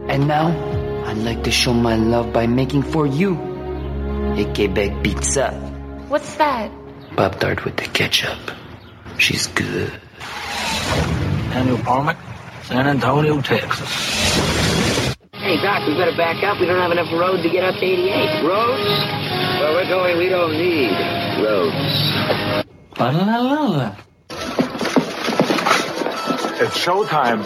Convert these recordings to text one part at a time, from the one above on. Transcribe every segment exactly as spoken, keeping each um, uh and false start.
And now, I'd like to show my love by making for you a Quebec pizza. What's that? Pop-Tart with the ketchup. She's good. Daniel Parmack, San Antonio, Texas. Hey, Doc, we better back up. We don't have enough road to get up to eighty-eight. Roads? Well, we're going, we don't need roads. La-la-la-la. It's showtime.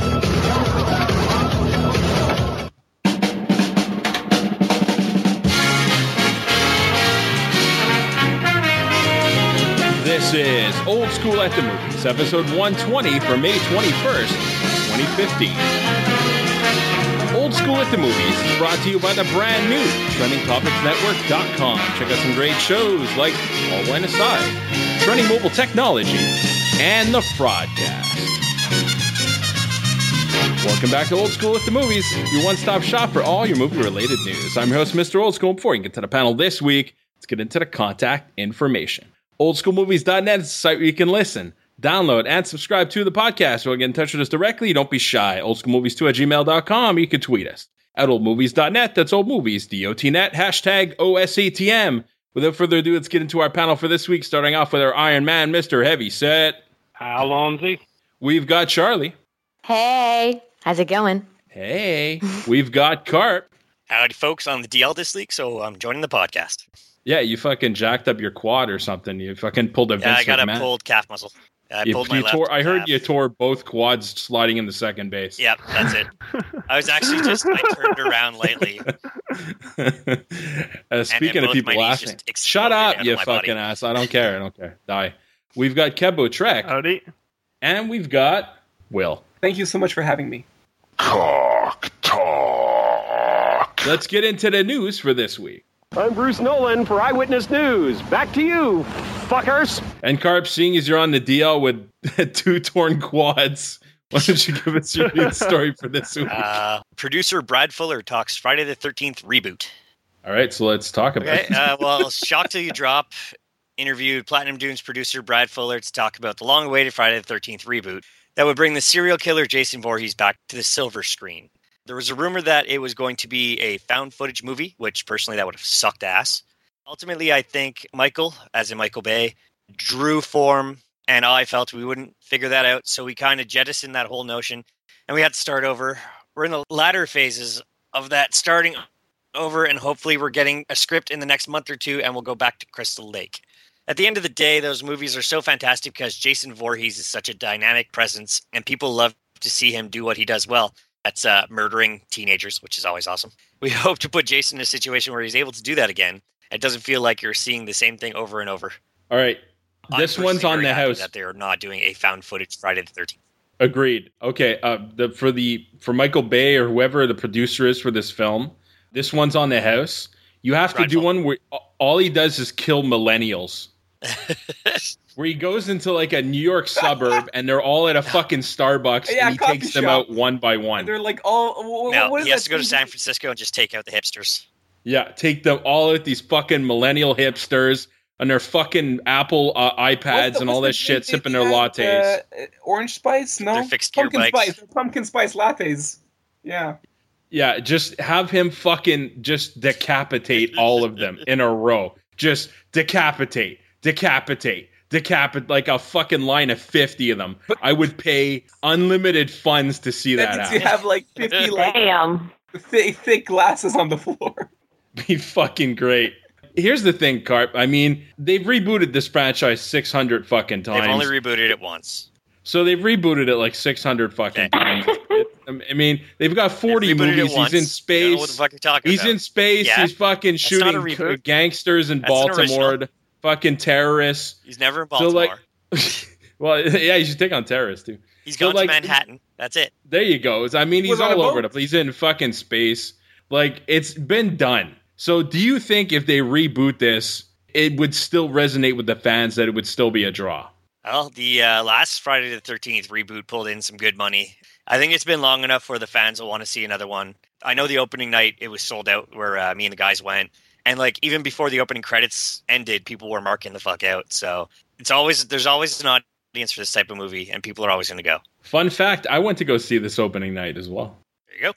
This is Old School at the Movies, episode one twenty for May twenty-first, twenty fifteen. Old School at the Movies is brought to you by the brand new Trending Topics Network dot com. Check out some great shows like All Wine Aside, Trending Mobile Technology, and The Fraudcast. Welcome back to Old School at the Movies, your one-stop shop for all your movie-related news. I'm your host, Mister Old School. Before we get to the panel this week, let's get into the contact information. old school movies dot net is the site where you can listen, download, and subscribe to the podcast. If you want to get in touch with us directly, don't be shy. old school movies two at gmail dot com. You can tweet us at old movies dot net. That's old movies, D O T net, hashtag O S A T M. Without further ado, let's get into our panel for this week, starting off with our Iron Man, Mister Heavyset. Alonzi. We've got Charlie. Hey, how's it going? Hey. We've got Carp. Howdy, folks. I'm the D L this week, so I'm joining the podcast. Yeah, you fucking jacked up your quad or something. You fucking pulled a Vince Yeah, I got McMahon. a pulled calf muscle. I you, pulled my you left tore, I heard calf. you tore both quads sliding into second base. Yep, that's it. I was actually just, I turned around lately. uh, speaking of people laughing. Shut up, you fucking body. ass. I don't care. I don't care. Die. We've got Kebo Trek. Howdy. And we've got Will. Thank you so much for having me. Talk, talk. Let's get into the news for this week. I'm Bruce Nolan for Eyewitness News. Back to you, fuckers. And Carp, seeing as you're on the D L with two torn quads, why don't you give us your news story for this week? Uh, producer Brad Fuller talks Friday the thirteenth reboot. All right, so let's talk about okay, it. uh, well, Shock Till You Drop interviewed Platinum Dunes producer Brad Fuller to talk about the long-awaited Friday the thirteenth reboot that would bring the serial killer Jason Voorhees back to the silver screen. There was a rumor that it was going to be a found footage movie, which personally that would have sucked ass. Ultimately, I think Michael, as in Michael Bay, drew form, and I felt we wouldn't figure that out, so we kind of jettisoned that whole notion, and we had to start over. We're in the latter phases of that starting over, and hopefully we're getting a script in the next month or two, and we'll go back to Crystal Lake. At the end of the day, those movies are so fantastic because Jason Voorhees is such a dynamic presence, and people love to see him do what he does well. That's uh, murdering teenagers, which is always awesome. We hope to put Jason in a situation where he's able to do that again. It doesn't feel like you're seeing the same thing over and over. All right. This I'm one's on very the happy house. that they're not doing a found footage Friday the thirteenth. Agreed. Okay. Uh, the, for the for Michael Bay or whoever the producer is for this film, this one's on the house. You have to do one where all he does is kill millennials. Where he goes into like a New York suburb and they're all at a fucking Starbucks Yeah, and he takes shop. them out one by one. And they're like all. No, what is he has that to go to thing? San Francisco and just take out the hipsters. Yeah, take them all out, these fucking millennial hipsters and their fucking Apple uh, iPads the- and all what's this the shit, drink sipping they their have? lattes. Uh, orange spice? No. Their fixed gear pumpkin bikes. spice. They're pumpkin spice lattes. Yeah. Yeah, just have him fucking just decapitate all of them in a row. Just decapitate, decapitate, decapitate, like a fucking line of fifty of them. I would pay unlimited funds to see That that means out. you have like fifty like Damn. thick, thick glasses on the floor. Be fucking great. Here's the thing, Carp. I mean, they've rebooted this franchise six hundred fucking times. They've only rebooted it once. So they've rebooted it like six hundred fucking times. It- I mean, they've got forty They've rebooted it movies. once. He's in You space. don't know what the fuck you're talking He's about. in space. Yeah. He's fucking That's not a shooting reboot. gangsters in That's an Baltimore, original. fucking terrorists. He's never in So, Baltimore. like, well, yeah, you should take on terrorists too. He's so, gone like, to Manhattan. That's it. There you go. I mean, He he's was on all a over boat. the place. He's in fucking space. Like, it's been done. So, do you think if they reboot this, it would still resonate with the fans, that it would still be a draw? Well, the uh, last Friday the thirteenth reboot pulled in some good money. I think it's been long enough where the fans will want to see another one. I know the opening night, it was sold out where uh, me and the guys went. And like even before the opening credits ended, people were marking the fuck out. So it's always there's always an audience for this type of movie, and people are always going to go. Fun fact, I went to go see this opening night as well. There you go.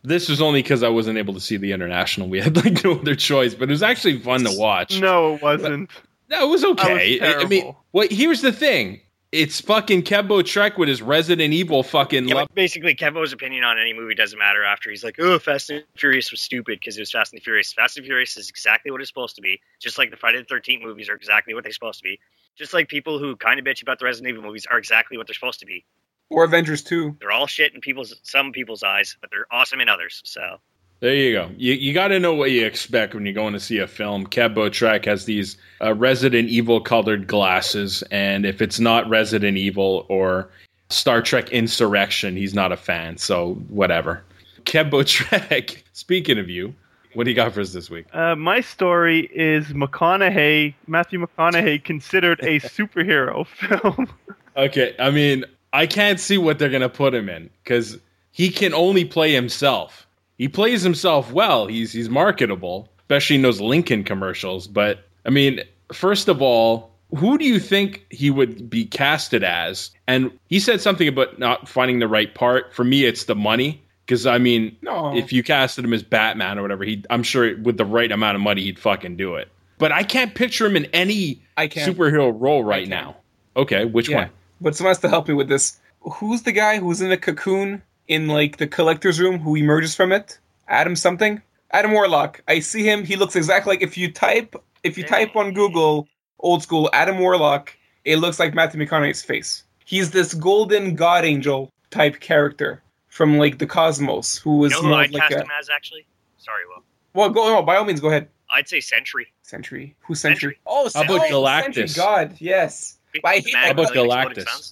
This was only because I wasn't able to see the international. We had like no other choice, but it was actually fun to watch. No, it wasn't. But, no, it was okay. Was I, I mean, well, here's the thing. It's fucking Kembo Trek with his Resident Evil fucking... Yeah, love- basically, Kembo's opinion on any movie doesn't matter after. He's like, oh, Fast and Furious was stupid because it was Fast and Furious. Fast and Furious is exactly what it's supposed to be. Just like the Friday the thirteenth movies are exactly what they're supposed to be. Just like people who kind of bitch about the Resident Evil movies are exactly what they're supposed to be. Or Avengers two. They're all shit in people's some people's eyes, but they're awesome in others. So there you go. You you got to know what you expect when you're going to see a film. Kembo Trek has these uh, Resident Evil colored glasses, and if it's not Resident Evil or Star Trek Insurrection, he's not a fan. So whatever. Kembo Trek. Speaking of you, what do you got for us this week? Uh, my story is McConaughey, Matthew McConaughey, considered a superhero film. Okay, I mean, I can't see what they're going to put him in because he can only play himself. He plays himself well. He's he's marketable, especially in those Lincoln commercials. But, I mean, first of all, who do you think he would be casted as? And he said something about not finding the right part. For me, it's the money. Because, I mean, no. if you casted him as Batman or whatever, he I'm sure with the right amount of money, he'd fucking do it. But I can't picture him in any I can. superhero role right now. Okay, which yeah. one? But someone has to help me with this. Who's the guy who's in the cocoon in like the collector's room who emerges from it? Adam something? Adam Warlock. I see him. He looks exactly like if you type if you type on Google old school Adam Warlock, it looks like Matthew McConaughey's face. He's this golden god angel type character from like the cosmos who was you know who more I'd like cast a, him as actually? Sorry, Will. Well, go no, by all means, go ahead. I'd say Sentry. Sentry. Who's Sentry? Sentry. Oh, How about oh, Galactus? Sentry God, yes. But I hate How about Galactus?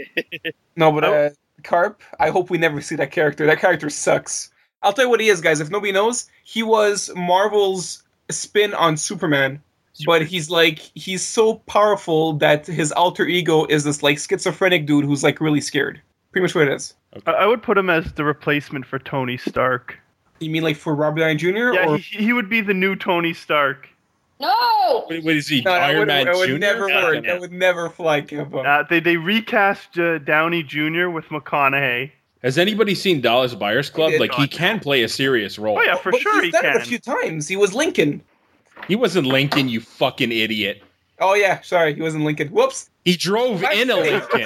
No, but uh, Carp, I hope we never see that character. That character sucks. I'll tell you what he is, guys. If nobody knows, he was Marvel's spin on Superman. But he's like, he's so powerful that his alter ego is this like schizophrenic dude who's like really scared. Pretty much what it is. I I would put him as the replacement for Tony Stark. You mean like for Robert Downey Junior? Yeah, or? he, he would be the new Tony Stark. No! What, what is he, No, that Iron would, Man that would Junior? never Yeah, work. yeah. That would never fly, Kimbo. Uh, they they recast uh, Downey Junior with McConaughey. Has anybody seen Dallas Buyers Club? did. Like, he can play a serious role. Oh yeah, for But sure he's he done it can. a few times. He was Lincoln. He wasn't Lincoln, you fucking idiot. Oh yeah, sorry, he wasn't Lincoln. Whoops. He drove in a Lincoln.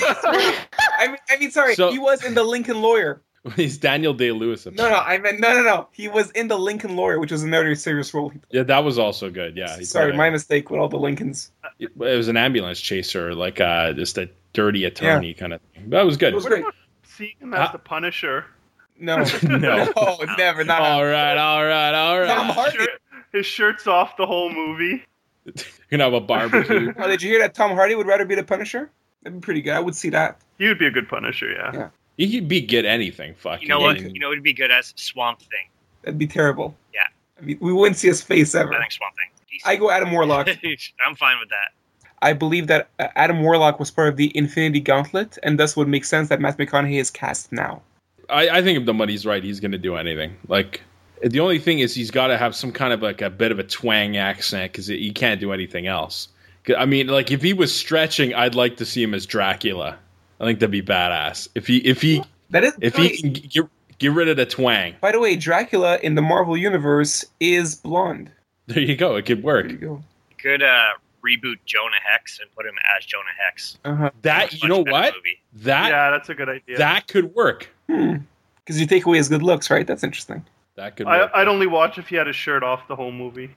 I mean, I mean, sorry, So- he was in the Lincoln Lawyer. He's Daniel Day-Lewis. No, no, I meant no, no, no. He was in the Lincoln Lawyer, which was another serious role. Yeah, that was also good. Yeah. he Sorry, played my a- mistake with all the Lincolns. It was an ambulance chaser, like uh, just a dirty attorney kind of thing. That was good. It was great. Seeing him as Uh, the Punisher. No, No. no, never, not. all right, all right, all Tom right. Hardy. Shirt, his shirt's off the whole movie. You're gonna have a barbecue. Oh, did you hear that Tom Hardy would rather be the Punisher? That'd be pretty good. I would see that. He would be a good Punisher, yeah. Yeah. You could be good anything. Fucking. You know what? And- You know, it'd be good as Swamp Thing. That'd be terrible. Yeah. I mean, we wouldn't see his face ever. I think Swamp Thing. Decent. I go Adam Warlock. I'm fine with that. I believe that uh, Adam Warlock was part of the Infinity Gauntlet, and thus would make sense that Matt McConaughey is cast now. I, I think if the money's right, he's gonna do anything. Like, the only thing is he's got to have some kind of like a bit of a twang accent because he can't do anything else. 'Cause, I mean, like if he was stretching, I'd like to see him as Dracula. I think that'd be badass. If he if he That is if right. he can get get rid of the twang, By the way, Dracula in the Marvel Universe is blonde. there you go. It could work. There you go. Could uh, reboot Jonah Hex and put him as Jonah Hex. Uh-huh. That you know Much better what movie. that yeah, that's a good idea. that could work. Hmm. Because you take away his good looks, right? That's interesting. That could I, work. I'd only watch if he had his shirt off the whole movie.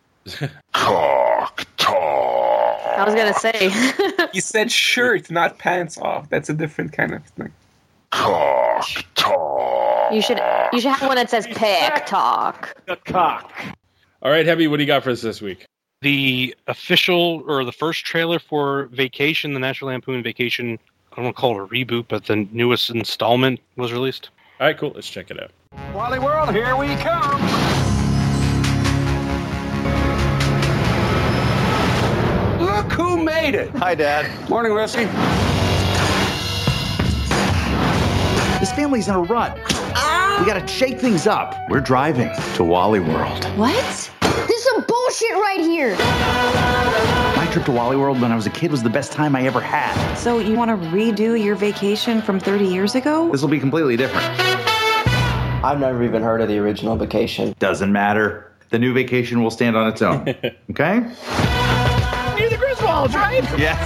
Cock talk. I was gonna say. He said shirt, not pants off. That's a different kind of thing. Cock talk. You should you should have one that says pick talk. The cock. All right, Heavy, what do you got for us this week? The official or the first trailer for Vacation, the National Lampoon Vacation, I don't want to call it a reboot, but the newest installment was released. All right, cool. Let's check it out. Wally World, here we come. Look who made it. Hi, Dad. Morning, Rusty. This family's in a rut. We gotta shake things up. We're driving to Wally World. What? This is some bullshit right here. My trip to Wally World when I was a kid was the best time I ever had. So you want to redo your vacation from thirty years ago? This will be completely different. I've never even heard of the original Vacation. Doesn't matter. The new Vacation will stand on its own. Okay? You're the Griswolds, right? Yes.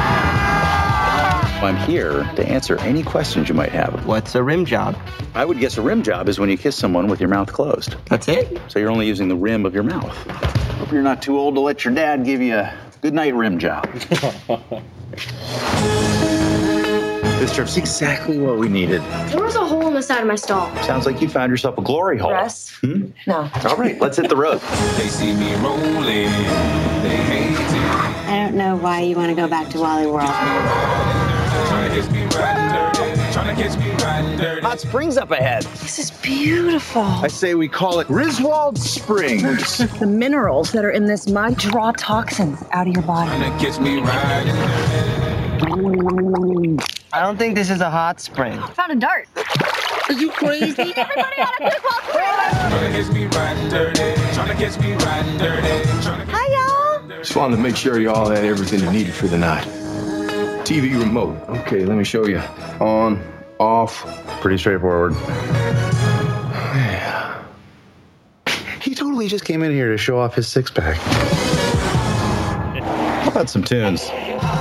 I'm here to answer any questions you might have. What's a rim job? I would guess a rim job is when you kiss someone with your mouth closed. That's it? So you're only using the rim of your mouth. Hope you're not too old to let your dad give you a good night rim job. This trip's exactly what we needed. There was a hole in the side of my stall. Sounds like you found yourself a glory hole. Russ? Hmm? No. All right, let's hit the road. They see me rolling, they hate it. I don't know why you want to go back to Wally World. Trying to catch me riding dirty, trying to catch me riding dirty. Hot Springs up ahead. This is beautiful. I say we call it Griswold Springs. The minerals that are in this mud draw toxins out of your body. Trying to catch me riding dirty. I don't think this is a hot spring. I found a dart. Are you crazy? Everybody out of Griswold Springs! Trying to catch me riding dirty, trying to catch me riding dirty. Hi, y'all. Just wanted to make sure y'all had everything you needed for the night. T V remote. Okay, let me show you. On, off. Pretty straightforward. He totally just came in here to show off his six-pack. How about some tunes?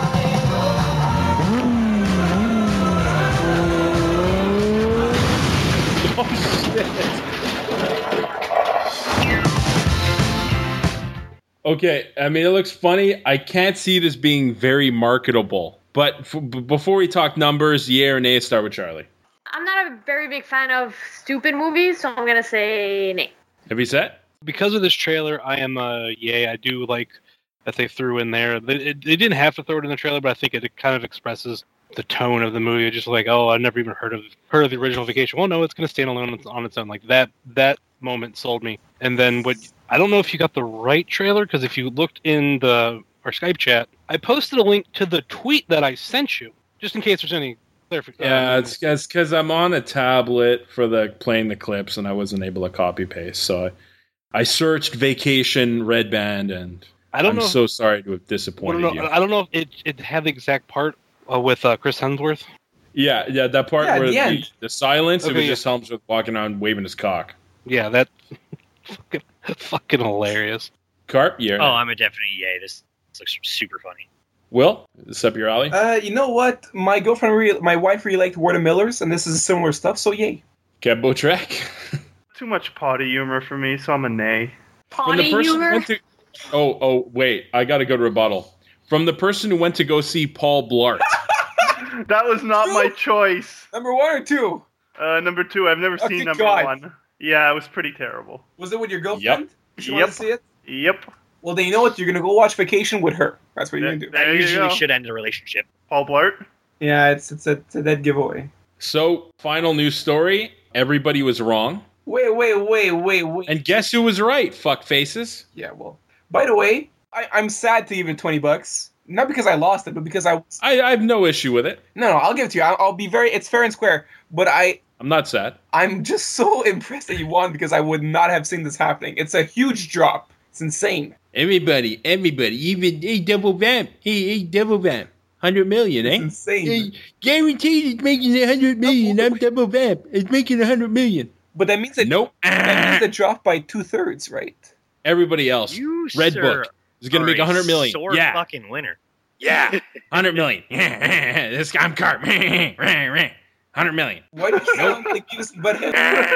Okay, I mean, it looks funny. I can't see this being very marketable. But f- b- before we talk numbers, yeah or nay, start with Charlie. I'm not a very big fan of stupid movies, so I'm going to say nay. Have you set? Because of this trailer, I am a yay. I do like that they threw in there. They, it, they didn't have to throw it in the trailer, but I think it kind of expresses the tone of the movie. Just like, oh, I've never even heard of heard of the original Vacation. Well, no, it's going to stand alone on its own. Like that that moment sold me. And then what? I don't know if you got the right trailer, because if you looked in the our Skype chat, I posted a link to the tweet that I sent you, just in case there's any clarification. Yeah, it's because I'm on a tablet for the playing the clips, and I wasn't able to copy paste. So I, I searched Vacation Red Band, and I don't I'm know if- so sorry to have I disappointed don't know. you. I don't know if it it had the exact part uh, with uh, Chris Hemsworth. Yeah, yeah, that part Yeah, at where the the, end. the silence, it Okay, was yeah. just Helmsworth walking around waving his cock. Yeah, that fucking, fucking hilarious. Carp, yeah. Oh, I'm a definite yay. This, this looks super funny. Will, is this up your alley? Uh, you know what? My girlfriend, really, my wife really liked Ward of Millers, and this is similar stuff, so yay. Kebo Trek. Too much potty humor for me, so I'm a nay. From the person who went to, oh, oh, wait, I got to go to rebuttal. From the person who went to go see Paul Blart. That was not my choice. Number one or two? Uh, number two. I've never Oh, seen good number God. one. Yeah, it was pretty terrible. Was it with your girlfriend? Did you want Yep. to see it? Yep. Well, then you know what? You're going to go watch Vacation with her. That's what you're going to do. That usually should end a relationship. Paul Blart? Yeah, it's, it's, a, it's a dead giveaway. So, final news story. Everybody was wrong. Wait, wait, wait, wait, wait. And guess who was right, fuck faces? Yeah, well. By the way, I, I'm sad to give it twenty bucks. Not because I lost it, but because I... I, I have no issue with it. No, no, I'll give it to you. I'll, I'll be very... It's fair and square. But I... I'm not sad. I'm just so impressed that you won because I would not have seen this happening. It's a huge drop. It's insane. Everybody, everybody, even hey, double vamp, hey, hey, double vamp, hundred million, eh? Insane. Hey, guaranteed, it's making a hundred million. I'm double vamp. It's making a hundred million. But that means it. Nope. That means it dropped by two thirds, right? Everybody else, You, Red sir, Book is going are to make a hundred million. Sore Yeah, fucking winner. yeah, hundred million. this guy, I'm Carp. Hundred million. Why do you sound like Beavis and Butthead?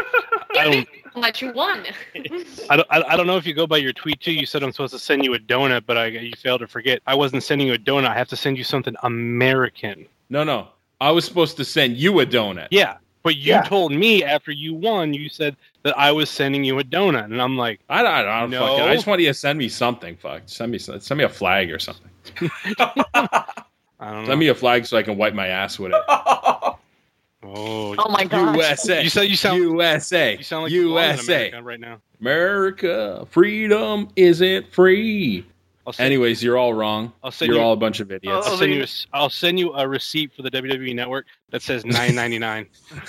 I don't, How much you won? I don't, I I don't know if you go by your tweet too. You said I'm supposed to send you a donut, but I you failed to forget. I wasn't sending you a donut. I have to send you something American. No, no, I was supposed to send you a donut. Yeah, but you Yeah. told me after you won, you said that I was sending you a donut, and I'm like, I don't, I don't No. fucking. I just want you to send me something. Fuck, send me, send me a flag or something. I don't know. Send me a flag so I can wipe my ass with it. Oh, Oh my god. U S A. You sound- you sound- U S A. you sound like you belong in U S A. America right now. America, freedom isn't free. I'll send, Anyways, you're all wrong. I'll send You're you- all a bunch of idiots. I'll send you. A, I'll send you a receipt for the W W E Network that says nine ninety nine.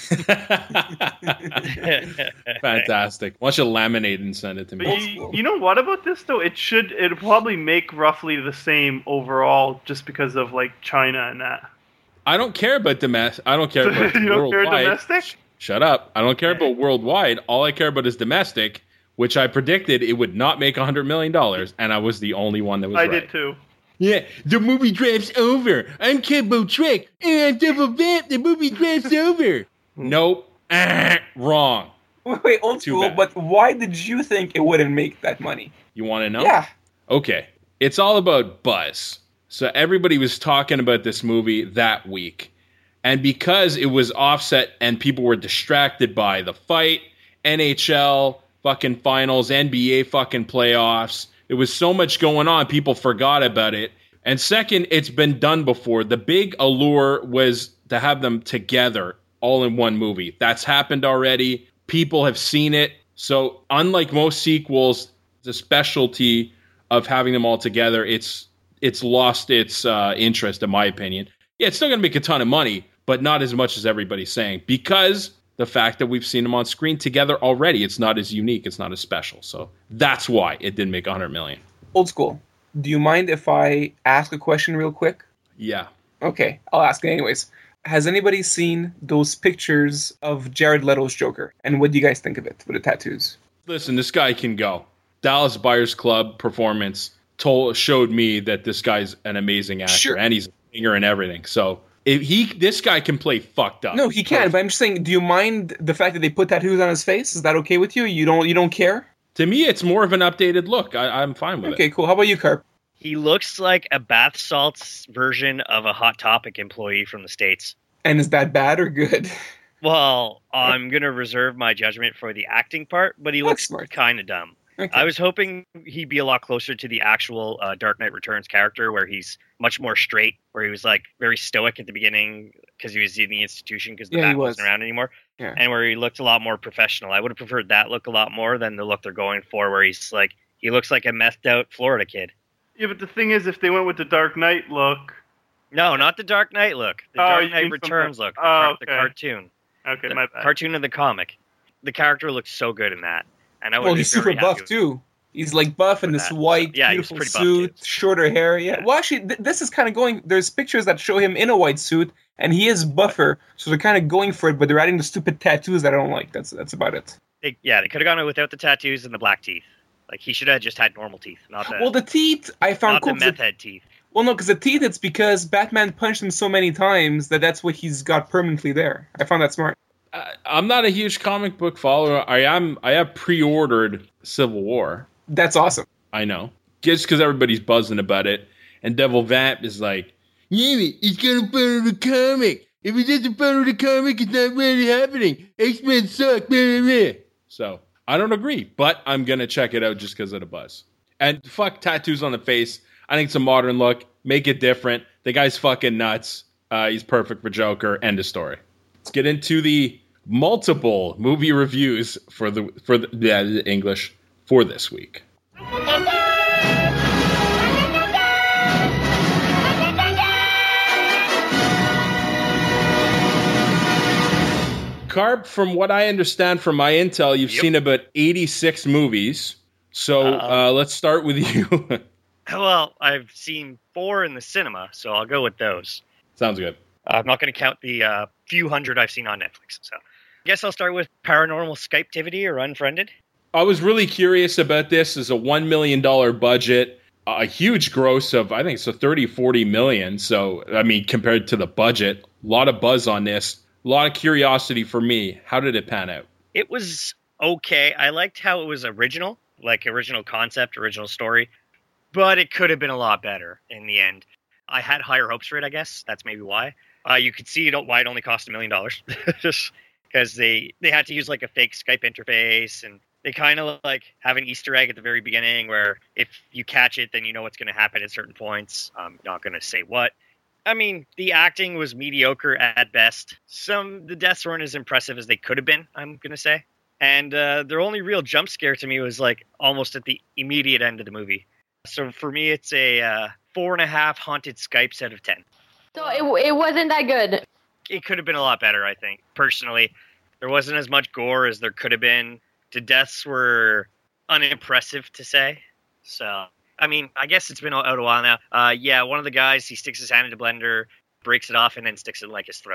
Fantastic. Why don't you laminate and send it to But me? you, you know what about this though? It should it'll probably make roughly the same overall, just because of like China and that. I don't care about domestic. I don't care about You don't care worldwide. domestic? Shut up. I don't care about worldwide. All I care about is domestic, which I predicted it would not make one hundred million dollars, and I was the only one that was I right. did too. Yeah, the movie draft's over. I'm Kimbo Trick, and I'm Devil Vamp. The movie draft's over. Nope. Ah, wrong. Wait, wait, old Too school, bad. but why did you think it wouldn't make that money? You want to know? Yeah. Okay. It's all about buzz. So everybody was talking about this movie that week. And because it was offset and people were distracted by the fight, N H L fucking finals, N B A fucking playoffs, there was so much going on, people forgot about it. And second, it's been done before. The big allure was to have them together all in one movie. That's happened already. People have seen it. So unlike most sequels, the specialty of having them all together, it's it's lost its uh, interest, in my opinion. Yeah, it's still going to make a ton of money, but not as much as everybody's saying, because the fact that we've seen them on screen together already, it's not as unique, it's not as special. So that's why it didn't make one hundred million. Old school. Do you mind if I ask a question real quick? Yeah. Okay, I'll ask it anyways. Has anybody seen those pictures of Jared Leto's Joker? And what do you guys think of it with the tattoos? Listen, this guy can go. Dallas Buyers Club performance told showed me that this guy's an amazing actor, Sure. and he's a singer and everything. So if he, this guy can play fucked up. No, he can, but I'm just saying, do you mind the fact that they put tattoos on his face? Is that okay with you? You don't you don't care? To me, it's more of an updated look. I, I'm fine with Okay, it. cool. How about you, Carp? He looks like a bath salts version of a Hot Topic employee from the States. And is that bad or good? Well, I'm going to reserve my judgment for the acting part, but he looks kind of dumb. Okay. I was hoping he'd be a lot closer to the actual uh, Dark Knight Returns character, where he's much more straight, where he was like very stoic at the beginning because he was in the institution because the Yeah, he Bat was. wasn't around anymore, Yeah. and where he looked a lot more professional. I would have preferred that look a lot more than the look they're going for, where he's like, he looks like a methed out Florida kid. Yeah, but the thing is, if they went with the Dark Knight look... No, not the Dark Knight look. The Oh, Dark you Knight mean from Returns the- look. The, oh, car- the okay. cartoon. Okay, the my bad. cartoon of the comic. The character looks so good in that. And I would Well, be he's very super happy buff with- too. He's like buff in this that. white, Yeah, he's beautiful pretty buff, suit, shorter hair. Yeah. Well, actually, th- this is kind of going. There's pictures that show him in a white suit, and he is buffer. So they're kind of going for it, but they're adding the stupid tattoos that I don't like. That's that's about it. They, yeah, they could have gone without the tattoos and the black teeth. Like, he should have just had normal teeth, not the, Well, the teeth I found not cool. the 'cause meth it- head teeth. well, no, because the teeth, it's because Batman punched him so many times that that's what he's got permanently there. I found that smart. I, I'm not a huge comic book follower. I am. I have pre-ordered Civil War. That's awesome. I know. Just because everybody's buzzing about it. And Devil Vamp is like, yeah, it's gonna follow the comic. If it doesn't follow the comic, it's not really happening. X-Men suck. Blah, blah, blah. So, I don't agree. But I'm gonna check it out just because of the buzz. And fuck tattoos on the face. I think it's a modern look. Make it different. The guy's fucking nuts. Uh, he's perfect for Joker. End of story. Let's get into the multiple movie reviews for the for the, yeah, the English for this week. Carp, from what I understand from my intel, you've Yep. seen about eighty-six movies. So Uh-oh. uh, let's start with you. Well, I've seen four in the cinema, so I'll go with those. Sounds good. I'm not going to count the uh, few hundred I've seen on Netflix. So I guess I'll start with Paranormal Skyptivity or Unfriended. I was really curious about this. It's a one million dollars budget, a huge gross of, I think it's a thirty, forty million. So, I mean, compared to the budget, a lot of buzz on this. A lot of curiosity for me. How did it pan out? It was okay. I liked how it was original, like original concept, original story, but it could have been a lot better in the end. I had higher hopes for it, I guess. That's maybe why. Uh, you could see it, why it only cost a million dollars. Just because they, they had to use like a fake Skype interface, and they kind of like have an Easter egg at the very beginning where if you catch it, then you know what's going to happen at certain points. I'm not going to say what. I mean, the acting was mediocre at best. Some the deaths weren't as impressive as they could have been, I'm going to say. And uh, their only real jump scare to me was like almost at the immediate end of the movie. So for me, it's a uh, four and a half haunted Skypes out of ten. So it, it wasn't that good. It could have been a lot better, I think. Personally, there wasn't as much gore as there could have been. The deaths were unimpressive, to say. So, I mean, I guess it's been out a while now. Uh, yeah, one of the guys, he sticks his hand in a blender, breaks it off, and then sticks it in like his throat.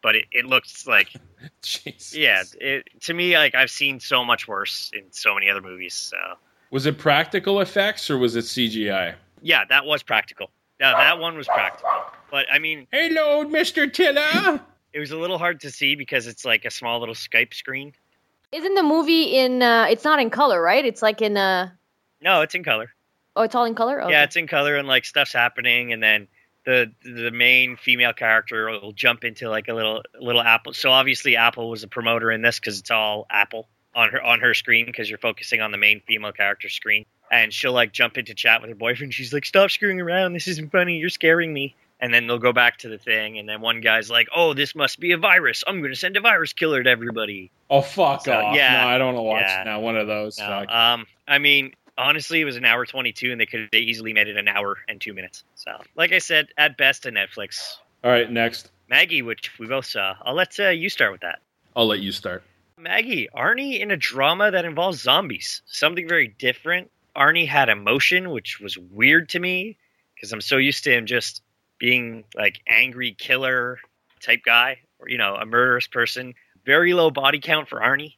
but it, it looks like, Jesus. yeah. It, to me, like I've seen so much worse in so many other movies. So Was it practical effects or was it C G I? yeah, that was practical. Yeah, that one was practical. But I mean, hello, Mister Tiller. It was a little hard to see because it's like a small little Skype screen. Isn't the movie in? Uh, it's not in color, right? It's like in. Uh... No, it's in color. Oh, it's all in color. Okay. Yeah, it's in color and like stuff's happening, and then the the main female character will jump into like a little little Apple. So obviously, Apple was a promoter in this because it's all Apple on her on her screen because you're focusing on the main female character screen, and she'll like jump into chat with her boyfriend. She's like, "Stop screwing around. This isn't funny. You're scaring me." And then they'll go back to the thing, and then one guy's like, "Oh, this must be a virus. I'm going to send a virus killer to everybody." Oh, fuck So, off. yeah. No, I don't want to watch Yeah. now one of those. No, Fuck. um, I mean, honestly, it was an hour twenty-two, and they could have easily made it an hour and two minutes. So, like I said, at best, a Netflix. All right, next. Maggie, which we both saw. I'll let uh, you start with that. I'll let you start. Maggie, Arnie in a drama that involves zombies. Something very different. Arnie had emotion, which was weird to me, because I'm so used to him just being like angry killer type guy, or, you know, a murderous person. Very low body count for Arnie.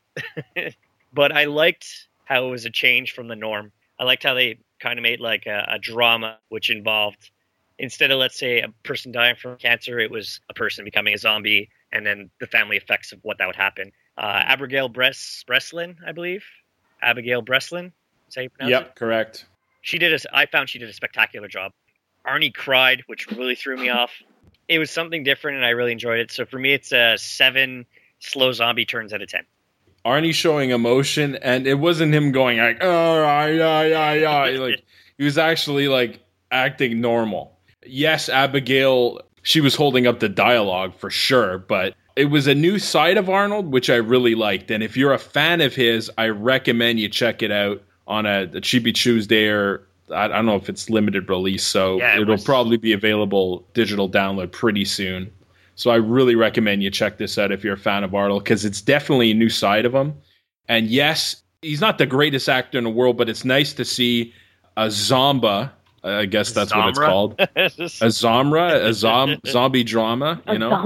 But I liked how it was a change from the norm. I liked how they kind of made like a, a drama, which involved, instead of, let's say, a person dying from cancer, it was a person becoming a zombie, and then the family effects of what that would happen. Uh, Abigail Bress, Breslin, I believe. Abigail Breslin, is that how you pronounce it? Yep, correct. She did a, I found she did a spectacular job. Arnie cried, which really threw me off. It was something different, and I really enjoyed it. So for me, it's a seven slow zombie turns out of ten. Arnie showing emotion, and it wasn't him going like, oh, yeah, yeah, yeah, yeah. Like, he was actually like acting normal. Yes, Abigail, she was holding up the dialogue for sure, but it was a new side of Arnold, which I really liked. And if you're a fan of his, I recommend you check it out on a, a Cheapy Tuesday, or I don't know if it's limited release, so Yeah, it it'll was. probably be available digital download pretty soon. So I really recommend you check this out if you're a fan of Arnold, because it's definitely a new side of him. And yes, he's not the greatest actor in the world, but it's nice to see a Zomba. I guess that's what it's Zomra? called. A Zomra, a zom, zombie drama, you know?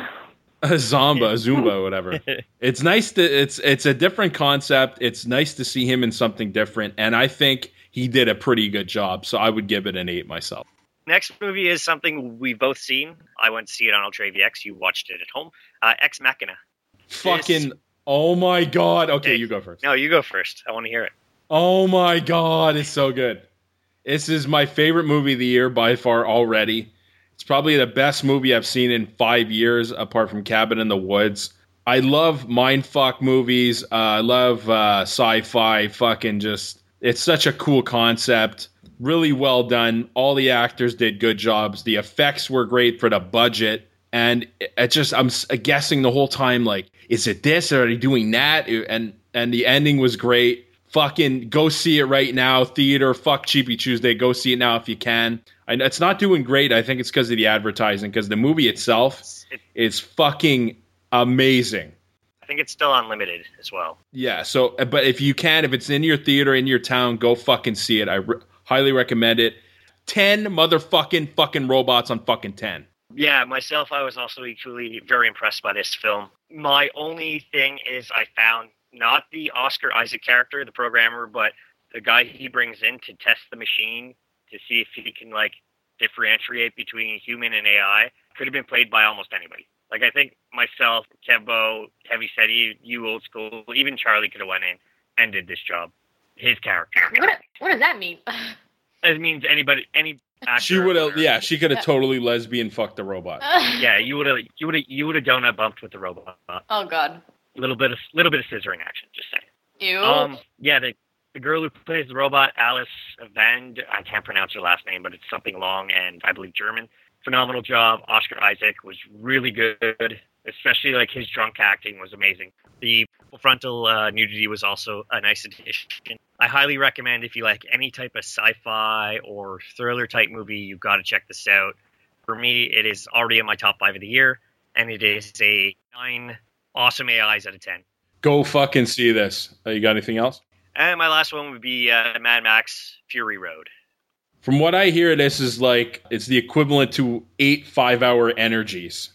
A Zomba, a Zumba, whatever. It's nice to, it's, it's a different concept. It's nice to see him in something different. And I think he did a pretty good job. So I would give it an eight myself. Next movie is something we've both seen. I went to see it on Ultra A V X. You watched it at home. Uh, Ex Machina. Fucking, oh my God. Okay, Hey, you go first. No, you go first. I want to hear it. Oh my God, it's so good. This is my favorite movie of the year by far already. It's probably the best movie I've seen in five years, apart from Cabin in the Woods. I love mindfuck movies. Uh, I love uh, sci-fi. Fucking just, it's such a cool concept. Really well done. All the actors did good jobs. The effects were great for the budget. And it just, I'm s- guessing the whole time, like, is it this or are they doing that? And and the ending was great. Fucking go see it right now. Theater, fuck Cheapy Tuesday. Go see it now if you can. I know it's not doing great. I think it's because of the advertising, because the movie itself is fucking amazing. I think it's still unlimited as well. Yeah, so, but if you can, if it's in your theater, in your town, go fucking see it. I re- highly recommend it. ten motherfucking fucking robots on fucking ten. Yeah, myself, I was also equally very impressed by this film. My only thing is I found not the Oscar Isaac character, the programmer, but the guy he brings in to test the machine to see if he can, like, differentiate between human and A I could have been played by almost anybody. Like, I think myself, Kevbo, Heavy Seti, you old school, even Charlie could have went in and did this job. His character. What, what does that mean? It means anybody, any actor. She would have, yeah, she could have totally lesbian fucked the robot. Yeah, you would have, you would have, you would have donut bumped with the robot. Oh God. Little bit of, little bit of scissoring action. Just saying. Ew. Um, yeah, the the girl who plays the robot, Alice Vand, I can't pronounce her last name, but it's something long and I believe German. Phenomenal job. Oscar Isaac was really good, especially like his drunk acting was amazing. The frontal uh, nudity was also a nice addition. I highly recommend if you like any type of sci-fi or thriller type movie, you've got to check this out. For me, it is already in my top five of the year, and it is a nine awesome A Is out of ten. Go fucking see this. Uh, you got anything else? And my last one would be uh, Mad Max Fury Road. From what I hear, this is like, it's the equivalent to eight five-hour energies.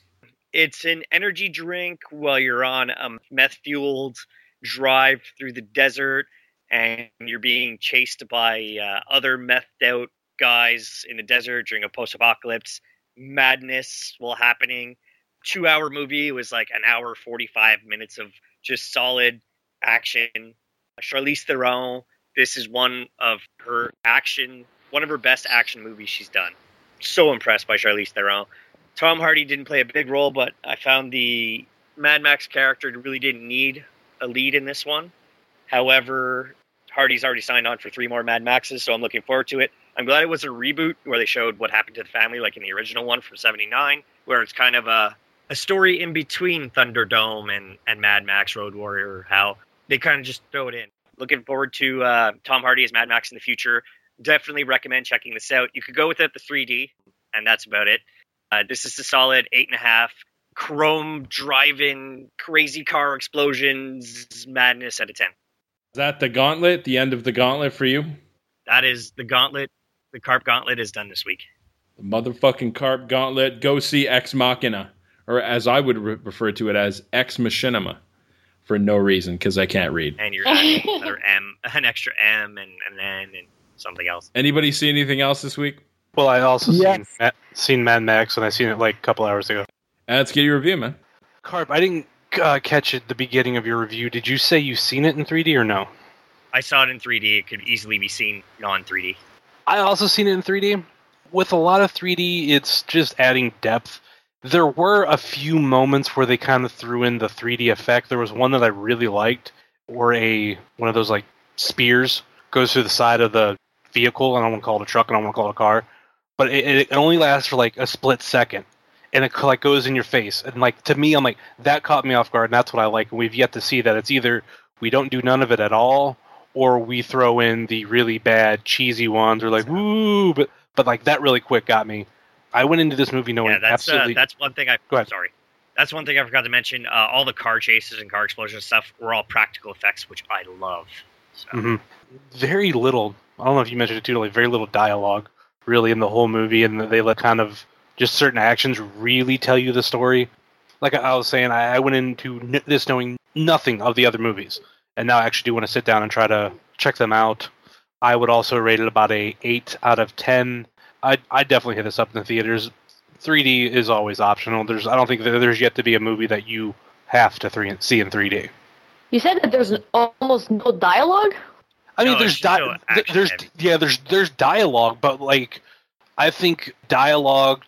It's an energy drink while you're on a meth-fueled drive through the desert, and you're being chased by uh, other methed-out guys in the desert during a post-apocalypse. Madness while happening. Two-hour movie. It was like an hour, forty-five minutes of just solid action. Charlize Theron, this is one of her action, one of her best action movies she's done. So impressed by Charlize Theron. Tom Hardy didn't play a big role, but I found the Mad Max character really didn't need a lead in this one. However, Hardy's already signed on for three more Mad Maxes, so I'm looking forward to it. I'm glad it was a reboot where they showed what happened to the family, like in the original one from seventy-nine, where it's kind of a, a story in between Thunderdome and, and Mad Max Road Warrior, how they kind of just throw it in. Looking forward to uh, Tom Hardy as Mad Max in the future. Definitely recommend checking this out. You could go with it the three D, and that's about it. Uh, this is a solid eight and a half. Chrome driving, crazy car explosions, madness out of ten. Is that the Gauntlet? The end of the Gauntlet for you? That is the Gauntlet. The Carp Gauntlet is done this week. The motherfucking Carp Gauntlet. Go see Ex Machina, or as I would re- refer to it as Ex Machinima, for no reason because I can't read. And you're adding another M, an extra M, and an N, and something else. Anybody see anything else this week? Well, I also Yes. seen Ma- seen Mad Max, and I seen it like a couple hours ago. Uh, let's get your review, man. Carp, I didn't uh, catch it at the beginning of your review. Did you say you've seen it in three D or no? I saw it in three D. It could easily be seen non three D. I also seen it in three D. With a lot of three D, it's just adding depth. There were a few moments where they kind of threw in the three D effect. There was one that I really liked, where a one of those like spears goes through the side of the vehicle. I don't want to call it a truck, and I don't want to call it a car, but it, it only lasts for like a split second, and it like goes in your face. And like to me, I'm like, that caught me off guard, and that's what I like. And we've yet to see that. It's either we don't do none of it at all, or we throw in the really bad, cheesy ones, or like, woo, but but like that really quick got me. I went into this movie knowing Yeah, that's absolutely. uh, that's one thing I. Go ahead. Sorry, that's one thing I forgot to mention. Uh, all the car chases and car explosion stuff were all practical effects, which I love. So. hmm Very little. I don't know if you mentioned it too. Like very little dialogue, really, in the whole movie, and they let kind of just certain actions really tell you the story. Like I was saying, I, I went into n- this knowing nothing of the other movies, and now I actually do want to sit down and try to check them out. I would also rate it about a eight out of ten. I I definitely hit this up in the theaters. three D is always optional. There's I don't think that there's yet to be a movie that you have to three, see in three D. You said that there's almost no dialogue? I mean, No, there's it's di- still th- there's action-heavy. yeah, there's there's dialogue, but like I think dialogue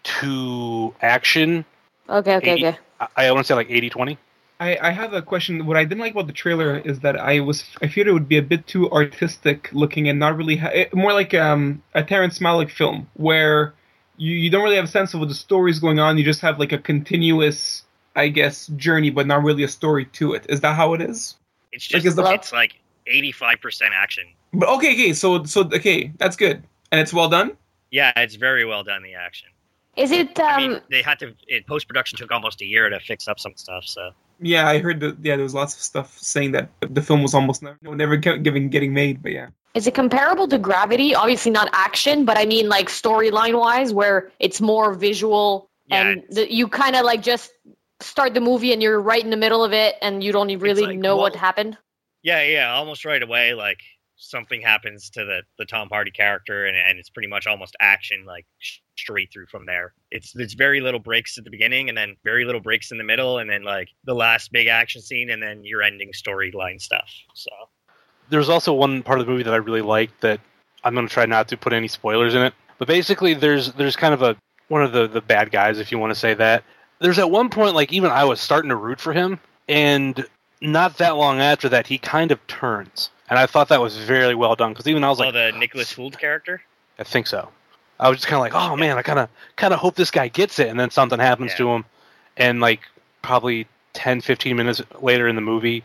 to action. Okay, okay, eighty okay. I, I want to say like eighty twenty. I, I have a question. What I didn't like about the trailer is that I was I feared it would be a bit too artistic looking and not really ha- it, more like um, a Terrence Malick film where you, you don't really have a sense of what the story is going on. You just have like a continuous, I guess, journey, but not really a story to it. Is that how it is? It's Like, just is the- it's like eighty-five percent action. But okay, okay, so so okay, that's good, and it's well done. Yeah, it's very well done. The action. Is it um I mean, they had to. It, post production took almost a year to fix up some stuff. So Yeah, I heard that. Yeah, there was lots of stuff saying that the film was almost never, never getting getting made. But yeah. is it comparable to Gravity? Obviously not action, but I mean like storyline wise where it's more visual and the, you kind of like just start the movie and you're right in the middle of it and you don't even really like, know what well- happened. yeah, yeah, almost right away. Like something happens to the the Tom Hardy character, and and it's pretty much almost action, like sh- straight through from there. It's there's very little breaks at the beginning, and then very little breaks in the middle, and then like the last big action scene, and then your ending storyline stuff. So There's also one part of the movie that I really liked that I'm going to try not to put any spoilers in it. But basically, there's there's kind of a one of the, the bad guys, if you want to say that. There's at one point, like even I was starting to root for him, and not that long after that, he kind of turns, and I thought that was very well done because even I was oh, like, the Nicholas Hoult character. I think so. I was just kind of like, oh man, I kind of kind of hope this guy gets it, and then something happens Yeah. to him, and like probably ten, fifteen minutes later in the movie,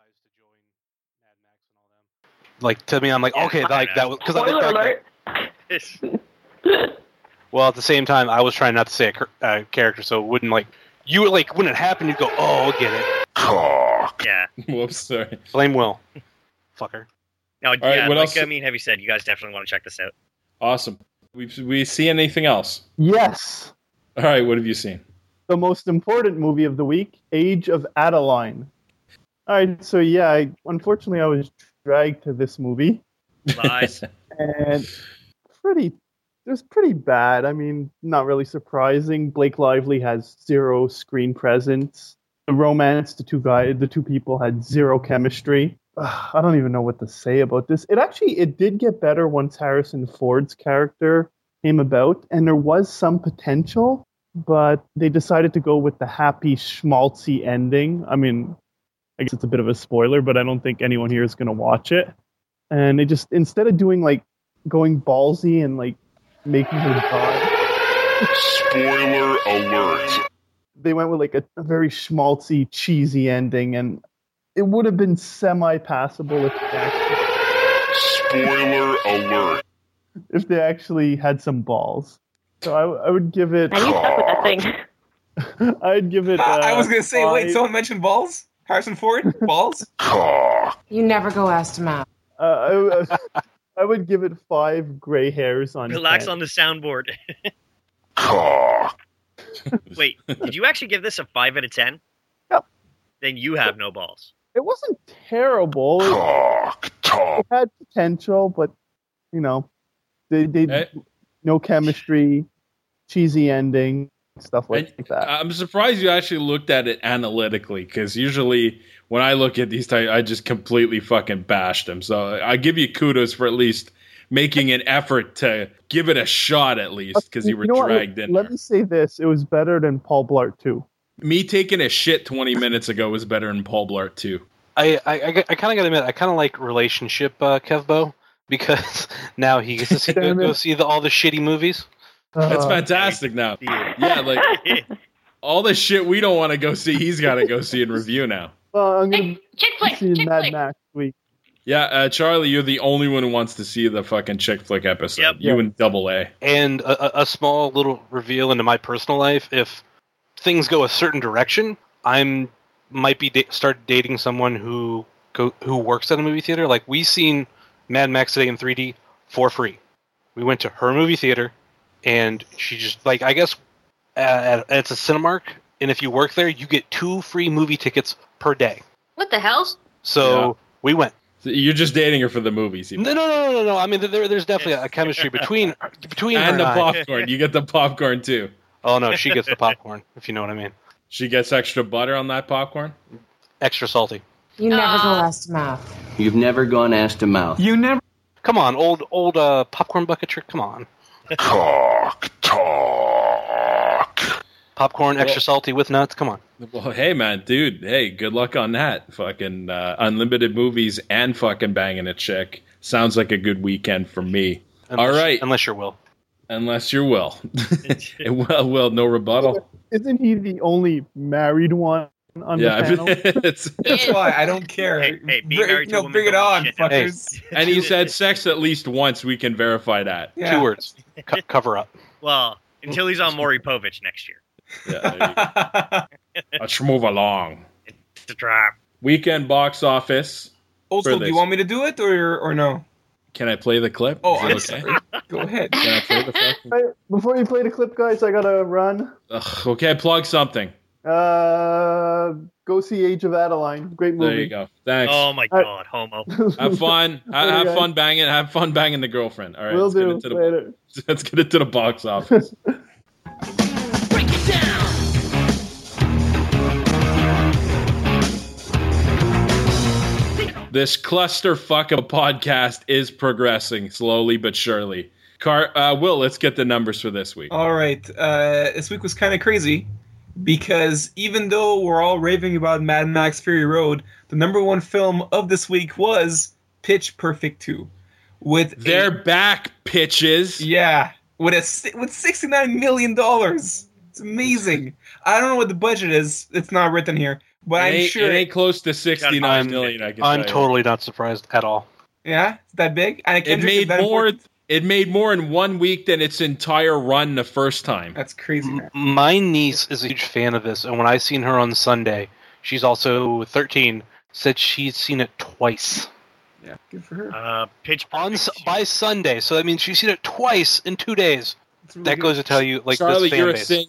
like to me, I'm like, okay, like that was because I looked Spoiler back. alert. Well, at the same time, I was trying not to say a char- uh, character, so it wouldn't like you would like when it happened, you'd go, oh, I'll get it. Cock. Yeah. Whoops, sorry. Blame Will, fucker. No, right, yeah, what like else- I mean, have you said you guys definitely want to check this out? Awesome. We we see anything else? Yes. All right, what have you seen? the most important movie of the week, Age of Adaline. All right, so yeah, I, unfortunately, I was dragged to this movie. Lies. And pretty, it was pretty bad. I mean, not really surprising. Blake Lively has zero screen presence. The romance, the two guys, the two people had zero chemistry. Ugh, I don't even know what to say about this. It actually, it did get better once Harrison Ford's character came about, and there was some potential, but they decided to go with the happy schmaltzy ending. I mean, I guess it's a bit of a spoiler, but I don't think anyone here is going to watch it. And they just, instead of doing like, going ballsy and like making her die. Spoiler alert. They went with like a, a very schmaltzy, cheesy ending, and it would have been semi-passable if they actually, Spoiler alert. if they actually had some balls. So I, I would give it. I need stuff with that thing. I'd give it. Uh, I was gonna say, five. wait, someone mentioned balls? Harrison Ford? Balls? Cock. You never go ask him out. Uh, I, uh, I would give it five gray hairs on. Relax ten. on the soundboard. Cock. Wait, did you actually give this a five out of ten? Yep. Then you have no balls. It wasn't terrible. Cock. It Top. had potential, but you know, they they Hey. no chemistry, cheesy ending, stuff like that. I'm surprised you actually looked at it analytically, because usually when I look at these types, I just completely fucking bashed them. So I give you kudos for at least making an effort to give it a shot at least, because you were know what? dragged in Let there. me say this: it was better than Paul Blart two. Me taking a shit twenty minutes ago was better than Paul Blart two. I I, I, I kind of got to admit, I kind of like relationship uh, Kevbo, because now he gets to see, go, go see the, all the shitty movies. That's Uh, fantastic now. Yeah, like all the shit we don't want to go see, he's got to go see and review now. Well, I'm gonna Chick flick, see chick Mad flick. Max week. Yeah, uh, Charlie, you're the only one who wants to see the fucking chick flick episode. Yep. You Yeah. and Double A. And a, a- a small little reveal into my personal life: if things go a certain direction, I'm might be da- start dating someone who go, who works at a movie theater. Like, we seen Mad Max today in three D for free. We went to her movie theater, and she just like I guess uh, it's a Cinemark, and if you work there, you get two free movie tickets per day. What the hell? So Yeah. we went. So you're just dating her for the movies. No, no, no, no, no. I mean, there, there's definitely a chemistry between between her And and the I. popcorn. You get the popcorn too. Oh no, she gets the popcorn, if you know what I mean. She gets extra butter on that popcorn? Extra salty. You never Uh, go ask him out. You've never gone ass to mouth. You never. Come on, old old uh, popcorn bucket trick. Come on, Cock. Talk. popcorn extra salty with nuts. Come on. Well, hey, man, dude. Hey, good luck on that. Fucking uh, unlimited movies and fucking banging a chick. Sounds like a good weekend for me. Unless, All right. unless you're Will. Unless you're Will. well, well, no rebuttal. Isn't he the only married one on Yeah, the panel? it's, That's why I don't care. Hey, hey, being Bring- married to a no, woman bring it don't on, shit. fuckers. and he said sex at least once. We can verify that. Yeah. Two words. Co- cover up. Well, until he's on Maury Povich next year. Yeah, there you go. Let's move along. It's a trap. Weekend box office. Old For school, do you this. want me to do it or or no? Can I play the clip? Oh, Is I'm it sorry. Go ahead. Can I play the fucking... Right, before you play the clip, guys, I gotta run. Ugh, okay, plug something. Uh, go see Age of Adaline. Great movie. There you go. Thanks. Oh my I- god, homo. Have fun. Ha- Later, have guys. fun banging. Have fun banging the girlfriend. All right. Will let's get do. into the, Later. Let's get into the box office. This clusterfuck of a podcast is progressing slowly but surely. Car, uh, Will, let's get the numbers for this week. All right. Uh, this week was kind of crazy because even though we're all raving about Mad Max Fury Road, the number one film of this week was Pitch Perfect two. With They're a, back, pitches. yeah, with a si- with sixty-nine million dollars. It's amazing. I don't know what the budget is. It's not written here, but It I'm ain't, sure. it ain't close to sixty-nine million. I can I'm tell you. totally not surprised at all. Yeah, it's that big. And It Kendrick is made that more. important? It made more in one week than its entire run the first time. That's crazy. Man. My niece is a huge fan of this, and when I seen her on Sunday, she's also thirteen, said she'd seen it twice. Yeah, good for her. Uh, Pitch On Su- by Sunday, so that means she's seen it twice in two days. That's really That good. goes to tell you, like, Charlie, this fan you're a base. sing-